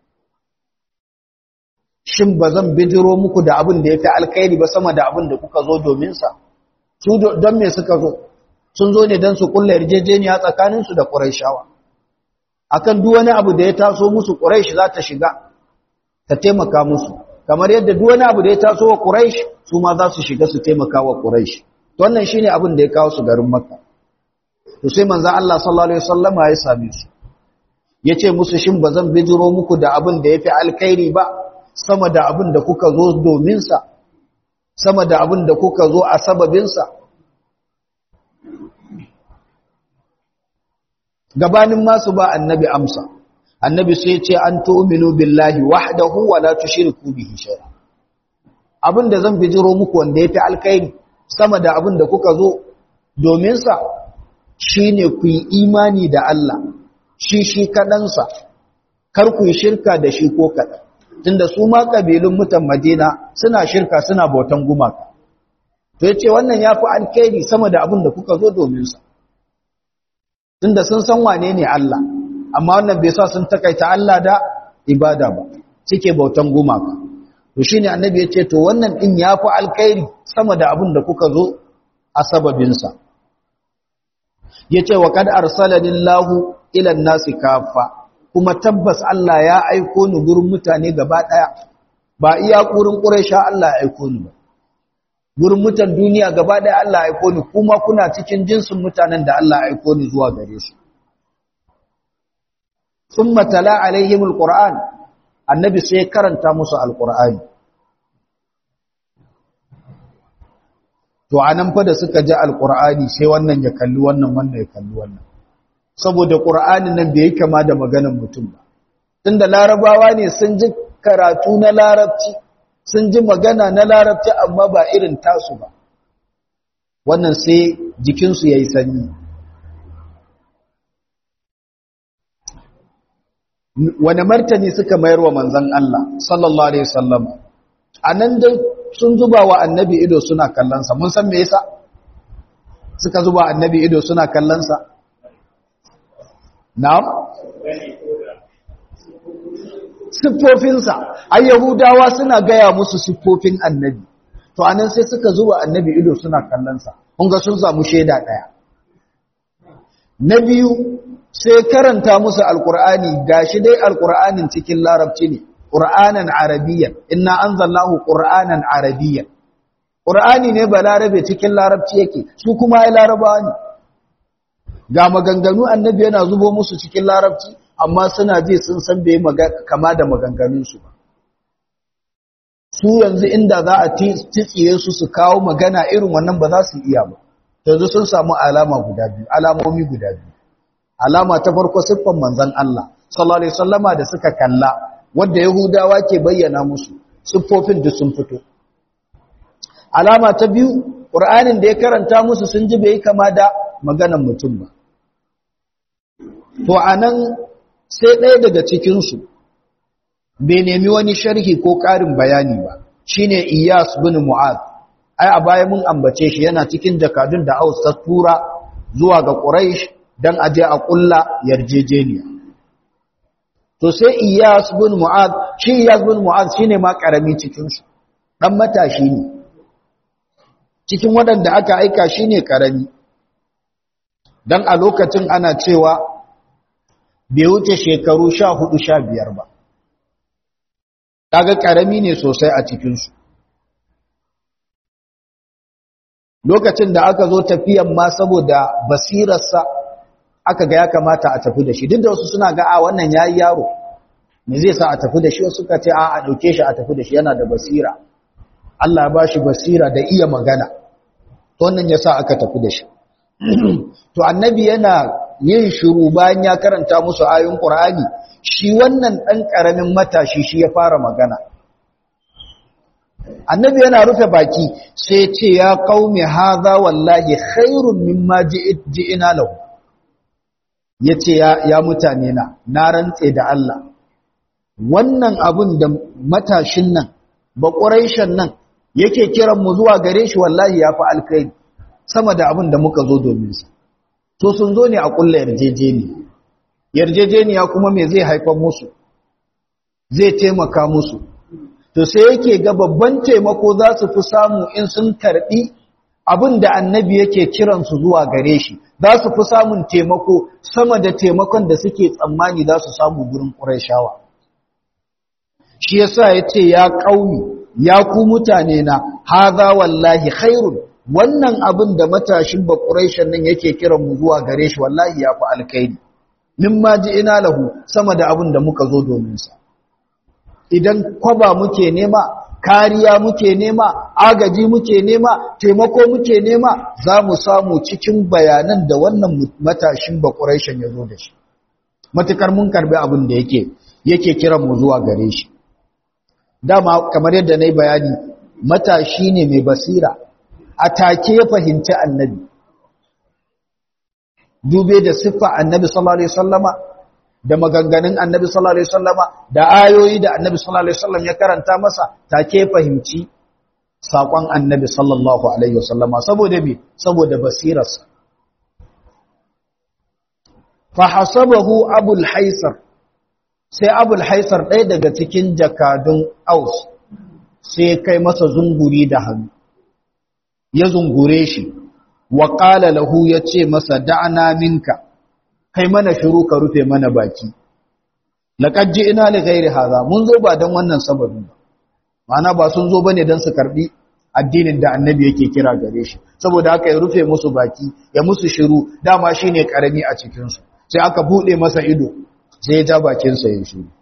shin bazan bijiro muku da abin da yafi alkhairi ba sama da abin da kuka zo domin sa su don me suka zo sun zo ne don su kulla yarjejeniya tsakaninsu da Qurayshawa akan duk wani abu da ya taso musu Quraysh za ta shiga ta taimaka musu kamar yadda duk wani abu da ya taso wa Quraysh su ma za su shiga su taimaka wa Quraysh to wannan shine abin da ya kawo su garin Makka to sai manzo Allah sallallahu alaihi wasallam ya same su yace musu shin bazan bijiro muku da abin da yafi alkhairi ba sama da abin da kuka zo domin sa sama da abin da kuka zo a sababin sa gabanin masu ba annabi amsa annabi sai ce an tu'minu billahi wahdahu wa la tushriku bihi shay'a abinda zan bijiro muku wanda yafi alkhairi sama da abinda kuka zo domin sa shine ku yi imani da Allah shi shi kadansa kar ku yi shirka da shi ko kadan tunda su ma kabilun mutan Madina suna shirka suna bautan gumaka to yace wannan yafi alkhairi sama da abinda kuka zo domin sa tunda sun san wane ne Allah amma wannan bai sa sun takaita Allah da ibada ba suke bautan gumaka to shine annabi ya ce to wannan din yafi alkhairi sama da abin da kuka zo a sababin sa yace wa kad arsalanillahu ila an-nasi kaffa kuma tabbas Allah ya aiko ni gurin mutane gaba daya ba iya gurin Quraisha Allah ya aiko ni ba gurin mutan duniya gaba daya Allah ya aiko ni kuma kuna cikin jinsin mutanen da Allah ya aiko ni zuwa gare su thumma tala alaihim alquran annabi sai karanta musu alqur'ani to anan fa da suka ji alqur'ani sai wannan ya kalli wannan wannan ya kalli wannan saboda qur'anin nan bai kama da maganar mutum ba tunda larabawa ne sun ji karatu na larabci sun ji magana na larabci amma ba irin tasu ba wannan sai jikinsu yayi sanyi wani martani suka mayar wa manzon Allah sallallahu alaihi wasallam anan dai sun zuba wa annabi ido suna kallon sa mun san me yasa suka zuba annabi ido suna kallon sa na'am siffofin sa ai yahudawa suna gaya musu siffofin annabi to anan sai suka zuba annabi ido suna kallon sa kun ga sun samu sheda daya na biyu sai karanta musu alqur'ani gashi dai alqur'anin cikin larabci ne qur'anan arabiyyan inna anzalnahu qur'anan arabiyyan qur'ani ne balarabe cikin larabci yake su kuma ai larabawa ne ga maganganu annabi yana zubo musu cikin larabci amma suna ji sun san bai kama da maganganun su ba su yanzu inda za a tsiye su su kawo magana irin wannan ba za su iya ba yanzu sun samu alama guda biyu alamomi guda biyu alama ta farko siffan manzon Allah sallallahu alaihi wasallama da suka kalla wanda yahudawa ke bayyana musu siffofin da sun fito alama ta biyu qur'anin da ya karanta musu sun ji bai kama da maganar mutum ba to anan sai ɗaya daga cikin su bai nemi wani sharhi ko ƙarin bayani ba shine Iyas bin Mu'ad ai a baya mun ambace shi yana cikin jakadun da Aus ta tura zuwa ga Quraysh dan aje a kulla yarjejeniya to sai Iyas bin Mu'ad shi Iyas bin Mu'ad shine ma karami cikin su dan matashi ne cikin waɗanda aka aika shine karami dan a lokacin ana cewa bai wuce shekaru sha hudu sha biyar ba kaga karami ne sosai a cikin su lokacin da aka zo tafiyan ma saboda basirarsa aka ga ya kamata a tafi da shi duk da wasu suna ga a wannan yayi yaro me zai sa a tafi da shi wasu suka ce a a dauke shi a tafi da shi yana da basira Allah ya bashi basira da iya magana to wannan yasa aka tafi da shi to annabi yana yin shiru bayan ya karanta musu ayoyin Qur'ani shi wannan dan karamin matashi shi ya fara magana annabi yana rufe baki sai ce ya qaumi hadha wallahi khairun mimma ji'ina lahu yace ya ya mutane na na rantse da Allah wannan abun da matashin nan ba quraishan nan yake kiran mu zuwa gare shi wallahi yafi alkhairi sama da abun da muka zo domin sa to sun zo ne a kullu yarjejeniya yarjejeniya kuma me zai haifar musu zai taimaka musu to sai yake ga babban taimako za su fi samu in sun karbi abin da annabi yake kiransu zuwa gare shi za su fi samun taimako sama da taimakon da suke tsammani za su samu gurin Qurayshawa shi yasa yace ya qaumi ya ku mutane na haza wallahi khairun wannan abin da matashin ba Qurayshan nan yake kiran mu zuwa gare shi wallahi ya fi alkhairi mimma ina lahu sama da abin da muka zo domin sa idan kwaba muke nema kariya muke nema agaji muke nema taimako muke nema za mu samu cikin bayanan da wannan matashin ba Qurayshan ya zo da shi matukar mun karbi abin da yake yake kiran mu zuwa gare shi. Dama kamar yadda nayi bayani, matashi ne mai basira, a take ya fahimci annabi, dube da siffa annabi sallallahu alaihi wasallama da maganganun annabi sallallahu alaihi wasallama da ayoyi da annabi sallallahu alaihi wasallam ya karanta masa, take ya fahimci saƙon annabi sallallahu alaihi wasallama saboda me saboda basirarsa. Fa hasabahu abul haisar, sai abul haisar ɗaya daga cikin jakadun aus sai kai masa zunguri da hannu, ya zungure shi, wa qala lahu, yace masa da'ana minka, kai mana shiru ka rufe mana baki, laqad ji'na li ghairi hadha, mun zo ba dan wannan sababin ba, ma'ana ba sun zo bane dan su karbi addinin da annabi yake kira gare shi, saboda haka ya rufe musu baki, ya musu shiru, dama shine karami a cikin su, sai aka bude masa ido, sai ya ja bakin sa ya shiru.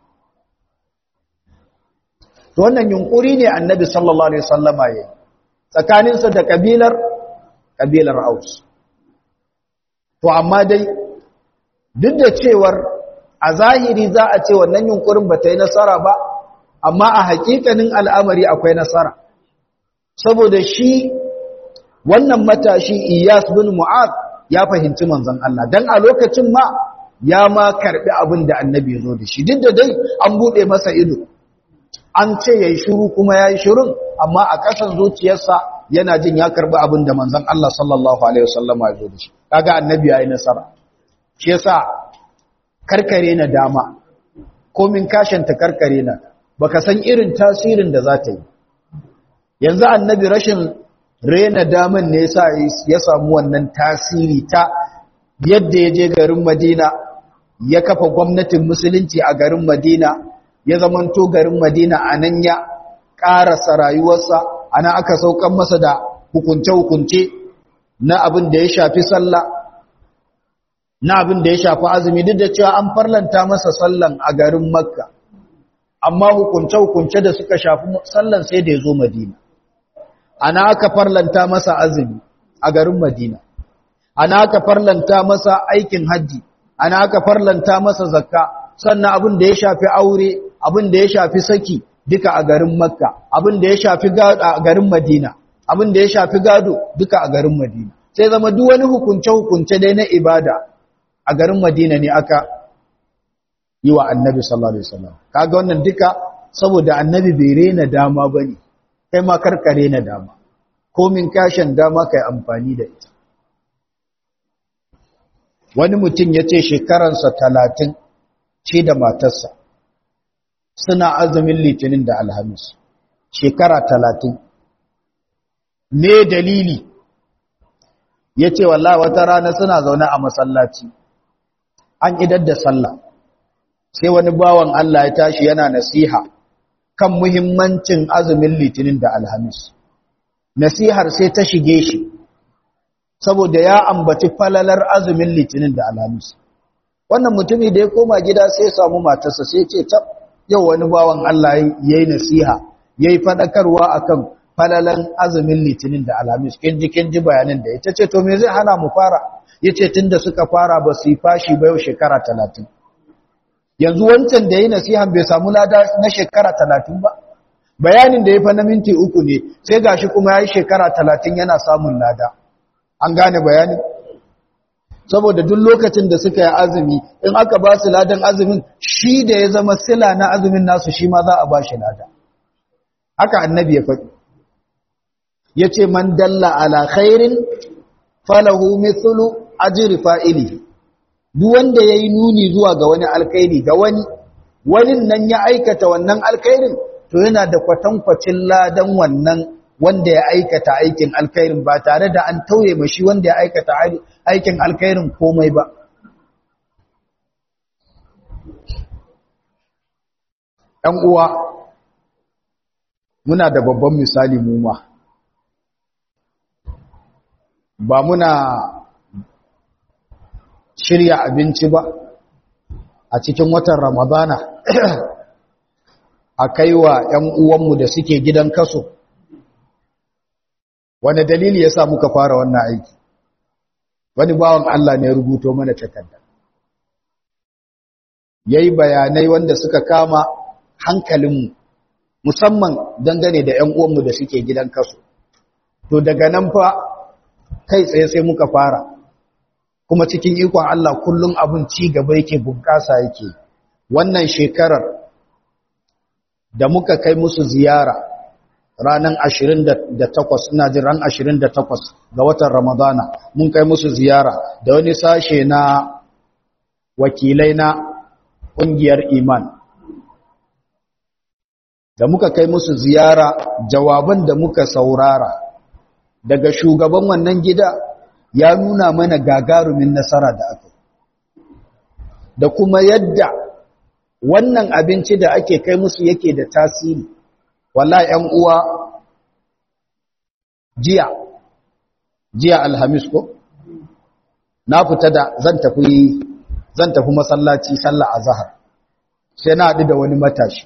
To wannan yunkuri ne annabi sallallahu alaihi wasallama yayi tsakanin sa da kabilar kabilar Aus. To amma dai duk da cewar a zahiri za a ce wannan yunkurin ba ta yi nasara ba, amma a hakikanin al'amari akwai nasara, saboda shi wannan matashi Iyas bin Mu'ad ya fahimci manzon Allah, dan a lokacin ma ya ma karbi abin da annabi ya zo da shi, duk da dai an bude masa ido, an ce yayi shiru kuma yayi shirun, amma a kasan zuciyarsa yana jin ya karbi abin da manzon Allah sallallahu alaihi wasallama ya zo da shi. Kaga annabi yayi nasara. Shi yasa karkare na dama, komin kashanta karkare na, baka san irin tasirin da za ta yi. Yanzu annabi rashin rena daman ne yasa ya samu wannan tasiri ta yadda ya je garin Madina, ya kafa gwamnatin musulunci a garin Madina, ya zamanto garin Madina anan ya ƙarasa rayuwarsa, ana aka saukan masa da hukunce-hukunce na abin da ya shafi sallah, na abin da ya shafi azumi, duk da cewa an farlanta masa sallan a garin Makka, amma hukunce-hukunce da suka shafi sallan sai da ya zo Madina. Ana aka farlanta masa azumi a garin Madina, ana aka farlanta masa aikin hajji, ana aka farlanta masa zakka, sannan abin da ya shafi aure, abin da ya shafi saki duka a garin Makka, abin da ya shafi gado a garin Madina, abin da ya shafi gado duka a garin Madina. Sai zama duk wani hukunce-hukunce dai na ibada a garin Madina ne aka yi wa annabi sallallahu alaihi wasallam. Kaga wannan duka saboda annabi bai rena dama bane, kai ma karkare na dama, komin kashin dama kai amfani da ita. Wani mutum ya ce shekaransa talatin ce da matarsa suna azumin litinin da alhamis, shekara talatin. Me dalili? Ya ce wallah wata rana suna zaune a masallaci, an idar da sallah, sai wani bawan Allah ya tashi yana nasiha kan muhimmancin azumin litinin da alhamis. Nasihar sai ta shige shi, saboda ya ambaci falalar azumin litinin da alhamis. Wannan mutumi da ya koma gida sai ya samu matarsa sai ce tab, yau wani bawan Allah yayi nasiha, yayi fadakarwa akan falalan azumin litinin da alhamis, kin ji kin ji bayanin da ita ce to me zai hana mu fara? Yace tunda suka fara ba su yi fashi ba yau shekara talatin. Yanzu wancan da yayi nasihan bai samu lada na shekara talatin ba, bayanin da ya fa na minti uku ne, sai gashi kuma yayi shekara talatin yana samun lada. An gane bayanin? Saboda duk lokacin da suka yi azumi, in aka ba su ladan azumin, shi da ya zama sila na azumin nasu shi ma za a ba shi lada. Haka annabi ya faɗi. Yace man dalla ala khairin falahu mithlu ajri fa'ilihi. Duk wanda yayi nuni zuwa ga wani alkhairi ga wani, wani nan ya aikata wannan alkhairin, to yana da kwatankwacin ladan wannan wanda ya aikata aikin alkhairin, ba tare da an tauye mashi wanda ya aikata aikin alkhairin komai ba. ɗan uwa, muna da babban misali mu ma, ba muna shirya abinci ba a cikin watan Ramadana a kaiwa ‘yan uwanmu da suke gidan kaso. Wani dalili ya sa muka fara wannan aiki? Wani bawan Allah ne ya rubuto mana takarda. yayi bayanai wanda suka kama hankalinmu musamman dangane da ƴan uwanmu da suke gidan kaso. To daga nan fa kai tsaye sai muka fara, kuma cikin ikon Allah kullum abin ci gaba yake bunƙasa yake. Wannan shekarar da muka kai musu ziyara ranar ashirin da takwas, ina jin ran ashirin da takwas ga watan Ramadana, mun kai musu ziyara da wani sashe na wakilai na ƙungiyar Iman. Da muka kai musu ziyara, jawaban da muka saurara daga shugaban wannan gida ya nuna mana gagarumin nasara da aka, da kuma yadda wannan abinci da ake kai musu yake da tasiri. Wallahi ƴan uwa, jiya jiya alhamis ko na fita da zan tafi zan tafi masallaci sallah azhar, sai na haɗu da wani matashi,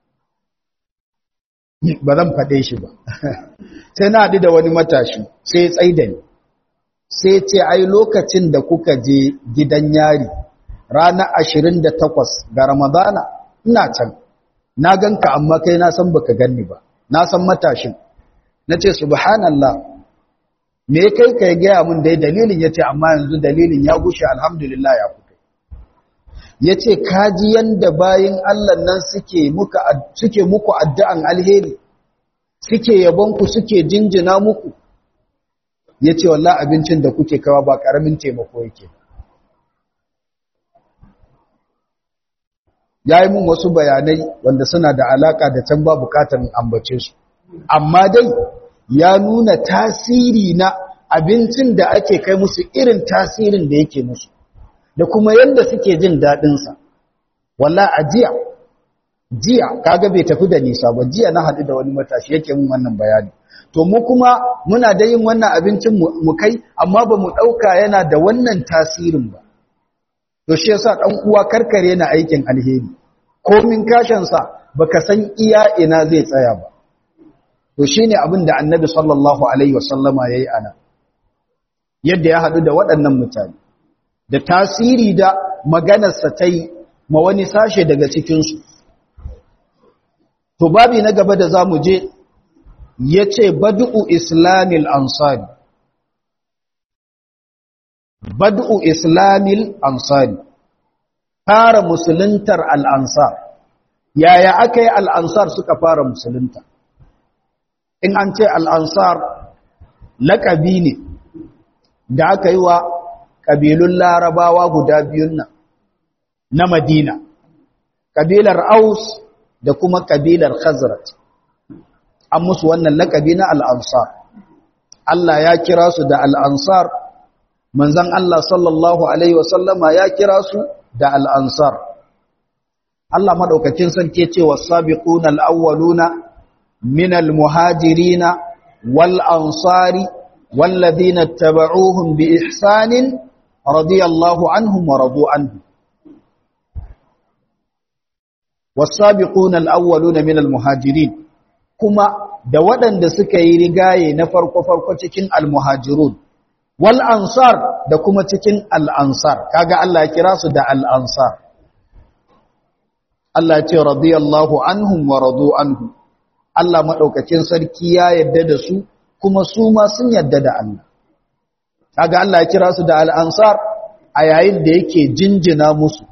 ba zan faɗe shi ba sai na haɗu da wani matashi sai ya tsaida ni, sai ce ai lokacin da kuka je gidan yari ranar ashirin da takwas ga Ramadana ina can, na ganka amma kai na san baka ganni ba, na san matashin. Na ce subhanallah, me kai ka yi gaya mun dai dalilin? Ya ce amma yanzu dalilin ya gushe, alhamdulillah ya fito. Ya ce kaji yanda bayin Allah nan suke muka suke muku addu'an alheri, suke yabonku, suke jinjina muku. Ya ce wallahi abincin da kuke kawa ba ƙaramin taimako yake. Ya yi mun wasu bayanai wanda suna da alaka da can ba bukatar ambace su, amma dai ya nuna tasiri na abincin da ake kai musu, irin tasirin da yake musu, da kuma yadda suke jin daɗinsa. Wallahi a jiya jiya kaga bai tafi da nisa ba, jiya na haɗu da wani matashi yake mun wannan bayani. To mu kuma muna da yin wannan abincin mu kai, amma ba mu ɗauka yana da wannan tasirin ba. To shi yasa dan uwa karkare na aikin alheri, komin kashansa baka san iya ina zai tsaya ba. To shine abin da Annabi sallallahu alaihi wasallama yayi ana, yadda ya hadu da waɗannan mutane, da tasiri da maganarsa ta yi ma wani sashe daga cikin su. To babi na gaba da zamu je yace bad'u islamil ansari, bad'u islamil ansari, fara musuluntar al'ansar. Yaya aka yi al'ansar suka fara musulunta? In an ce al'ansar laƙabi ne da aka yi wa ƙabilun larabawa guda biyun nan na Madina, ƙabilar Aus da kuma ƙabilar Khazraj. An musu wannan laƙabi na al'ansar. Allah ya kira su da al'ansar, manzan Allah sallallahu Alaihi wasallama ya kira su da al'ansar. Allah maɗaukakin sarki ce wa sabiquna al'awwaluna minal muhajirina wal ansari walladhina taba'uhum bi ihsanin radiyallahu anhum wa radu anhu. Was-sabiquna al-awwaluna minal muhajirin, kuma da waɗanda suka yi rigaye na farko-farko cikin al-muhajirun wal ansar da kuma cikin al-ansar. Kaga Allah ya kira su da al-ansar. Allah ya ce radiyallahu anhum wa radu anhu. Allah madaukakin sarki ya yadda da su kuma su ma sun yadda da Allah. Kaga Allah ya kira su da al-ansar a yayin da yake jinjina musu,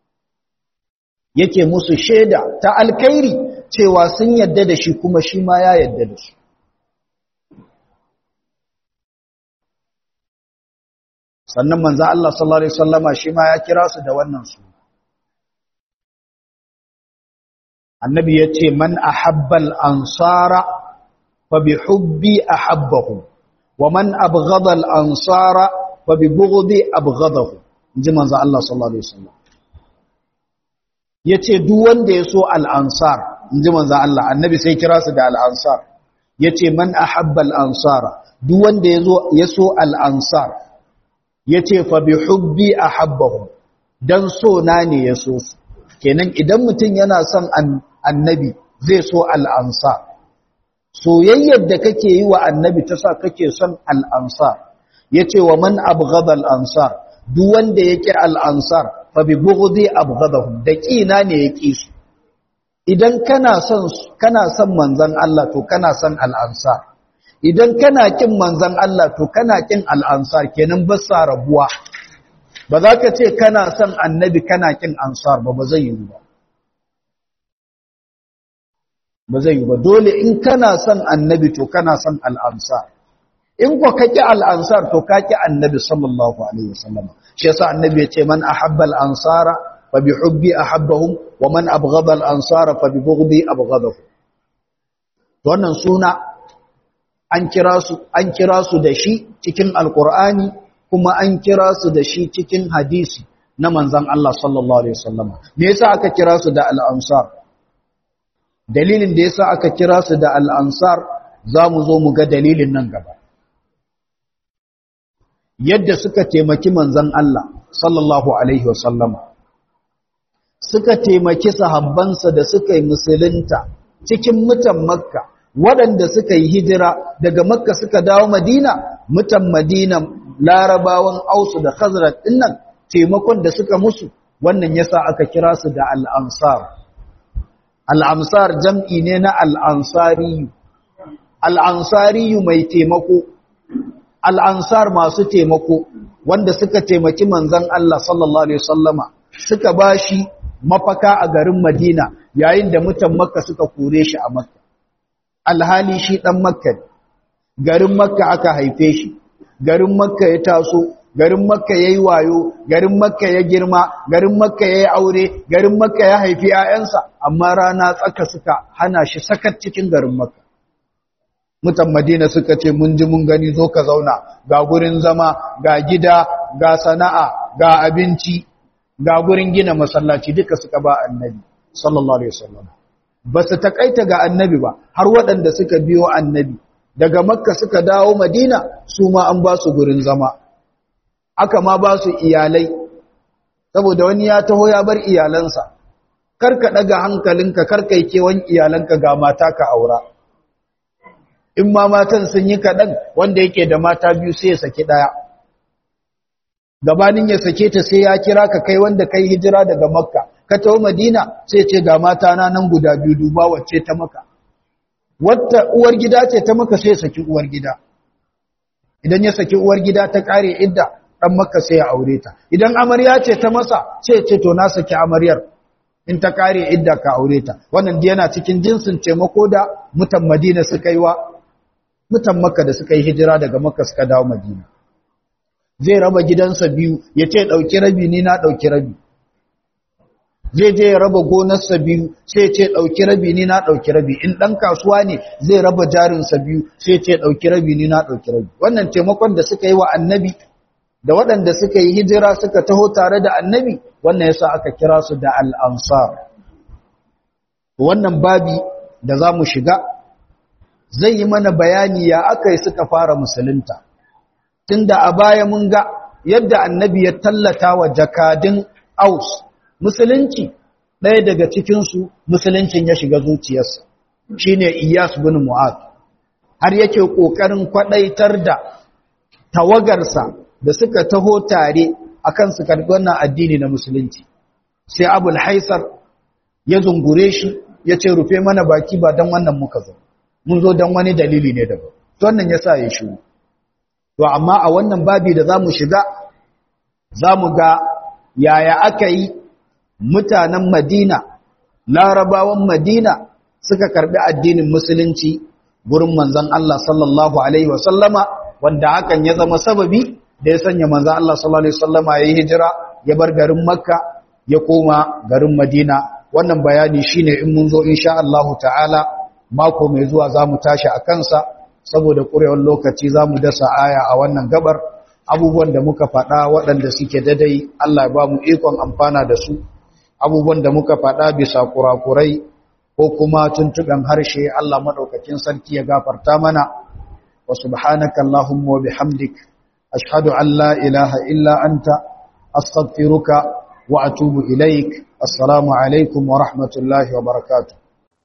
yake musu shaida ta alkhairi cewa sun yadda da shi kuma shi ma ya yadda da su. Sannan manzo Allah sallallahu alaihi wasallama shi ma ya kira su da wannan su. Annabi yace man ahabbal ansara fa bi hubbi ahabbahu wa man abghada al ansara fa bi bughdi abghadahu. Inji manzo Allah sallallahu alaihi wasallam. Yace duk wanda ya so al ansar, inji manzo Allah, annabi sai kira su da al ansar. Yace man ahabbal ansara, duk wanda yazo ya so al ansar, yace fa bi hubbi ahabbahum, dan so na ne ya so su. Kenan idan mutum yana son annabi zai so al-ansar, soyayyar da kake yi wa annabi ta sa kake son al-ansar. Yace wa man abghada al-ansar, duk wanda yake al-ansar fa bi bughdi abghadahum da kina ne ya ki su idan kana son kana son manzon Allah to kana son al-ansar idan kana kin manzon Allah to kana kin al-ansar kenan ba sa rabuwa ba za ka ce kana son annabi kana kin ansar ba ba zai yi ba ba zai yi ba dole in kana son annabi to kana son al-ansar in ko kake al-ansar to kake annabi sallallahu alaihi wasallam shi yasa annabi ya ce man ahabba al-ansara fa bi hubbi ahabbahum wa man abghada al-ansara fa bi bughdi abghadahum to wannan suna an kira su an kira su da shi cikin alqur'ani kuma an kira su da shi cikin hadisi na manzon Allah sallallahu alaihi wasallam me yasa aka kira su da al-ansar dalilin da yasa aka kira su da al-ansar zamu zo mu ga dalilin nan gaba yadda suka taimaki manzon Allah sallallahu alaihi wasallama suka taimaki sahabbansa da suka yi musulunta cikin mutan Makka waɗanda suka yi hijira daga Makka suka dawo Madina mutan Madina Larabawan Ausu da Khazraj dinnan taimakon da suka musu wannan yasa aka kira su da al-ansar al-ansar jam'i ne na al-ansari al-ansari mai taimako al-ansar masu taimako wanda suka taimaki manzon Allah sallallahu alaihi wasallama suka bashi mafaka a garin Madina yayin da mutan Makka suka kore shi a Makka alhali shi dan Makka garin Makka aka haife shi garin Makka ya taso garin Makka yayi wayo garin Makka ya girma garin Makka yayi aure garin Makka ya haifi 'ya'yansa amma rana tsaka suka hana shi sakat cikin garin Makka mutan Madina suka ce mun ji mun gani zo ka zauna ga gurin zama ga gida ga sana'a ga abinci ga gurin gina masallaci duka suka ba annabi sallallahu alaihi wasallam ba su takaita ga annabi ba har waɗanda suka biyo annabi daga Makka suka dawo Madina su ma an ba su gurin zama aka ma ba su iyalai saboda wani ya taho ya bar iyalansa karka daga hankalinka karka yi kewan iyalanka ga mata ka aura in ma matan sun yi kaɗan wanda yake da mata biyu sai ya saki ɗaya gabanin ya sake ta sai ya kira ka kai wanda kai hijira daga Makka ka tawo Madina sai ce ga mata na nan guda biyu duba wacce ta maka wata uwar gida ce ta maka sai ya saki uwar gida idan ya saki uwar gida ta kare idda dan Makka sai ya aure ta idan amarya ce ta masa sai ce to na saki amaryar in ta kare idda ka aure ta wannan dai yana cikin jinsin taimako da mutan Madina suka yi wa mutan Makka da suka yi hijira daga Makka suka dawo Madina zai raba gidansa biyu ya ce ɗauki rabi ni na ɗauki rabi zai je ya raba gonarsa biyu sai ce ɗauki rabi ni na ɗauki rabi in ɗan kasuwa ne zai raba jarinsa biyu sai ce ɗauki rabi ni na ɗauki rabi wannan taimakon da suka yi wa annabi da waɗanda suka yi hijira suka taho tare da annabi wannan yasa aka kira su da al-ansar wannan babi da za mu shiga zai yi mana bayani ya aka yi suka fara musulunta tunda a baya mun ga yadda annabi ya tallata wa jakadin Aus musulunci ɗaya daga cikinsu musuluncin ya shiga zuciyarsa shine Iyas bin Mu'adh har yake ƙoƙarin kwaɗaitar da tawagarsa da suka taho tare akan su karɓi wannan addini na musulunci sai Abul Haisar ya zungure shi ya ce rufe mana baki ba don wannan muka zo mun zo don wani dalili ne daban wannan yasa ya shiru to amma a wannan babi da zamu shiga zamu ga yaya aka yi mutanen Madina larabawan Madina suka karbi addinin musulunci gurin manzon Allah sallallahu alaihi wasallama wanda hakan ya zama sababi da ya sanya manzon Allah sallallahu alaihi wasallama yayi hijira ya bar garin Makka ya koma garin Madina wannan bayani shine in mun zo insha Allah ta'ala mako mai zuwa zamu tashi a kansa saboda ƙurewar lokaci za mu dasa aya a wannan gabar abubuwan da muka faɗa waɗanda suke dadai Allah ya ba mu ikon amfana da su abubuwan da muka faɗa bisa kurakurai ko kuma tuntuɓen harshe Allah maɗaukakin sarki ya gafarta mana wa subhanaka Allahumma wa bihamdik ashhadu an la ilaha illa anta astaghfiruka wa atubu ilaik assalamu alaikum wa rahmatullahi wa barakatuh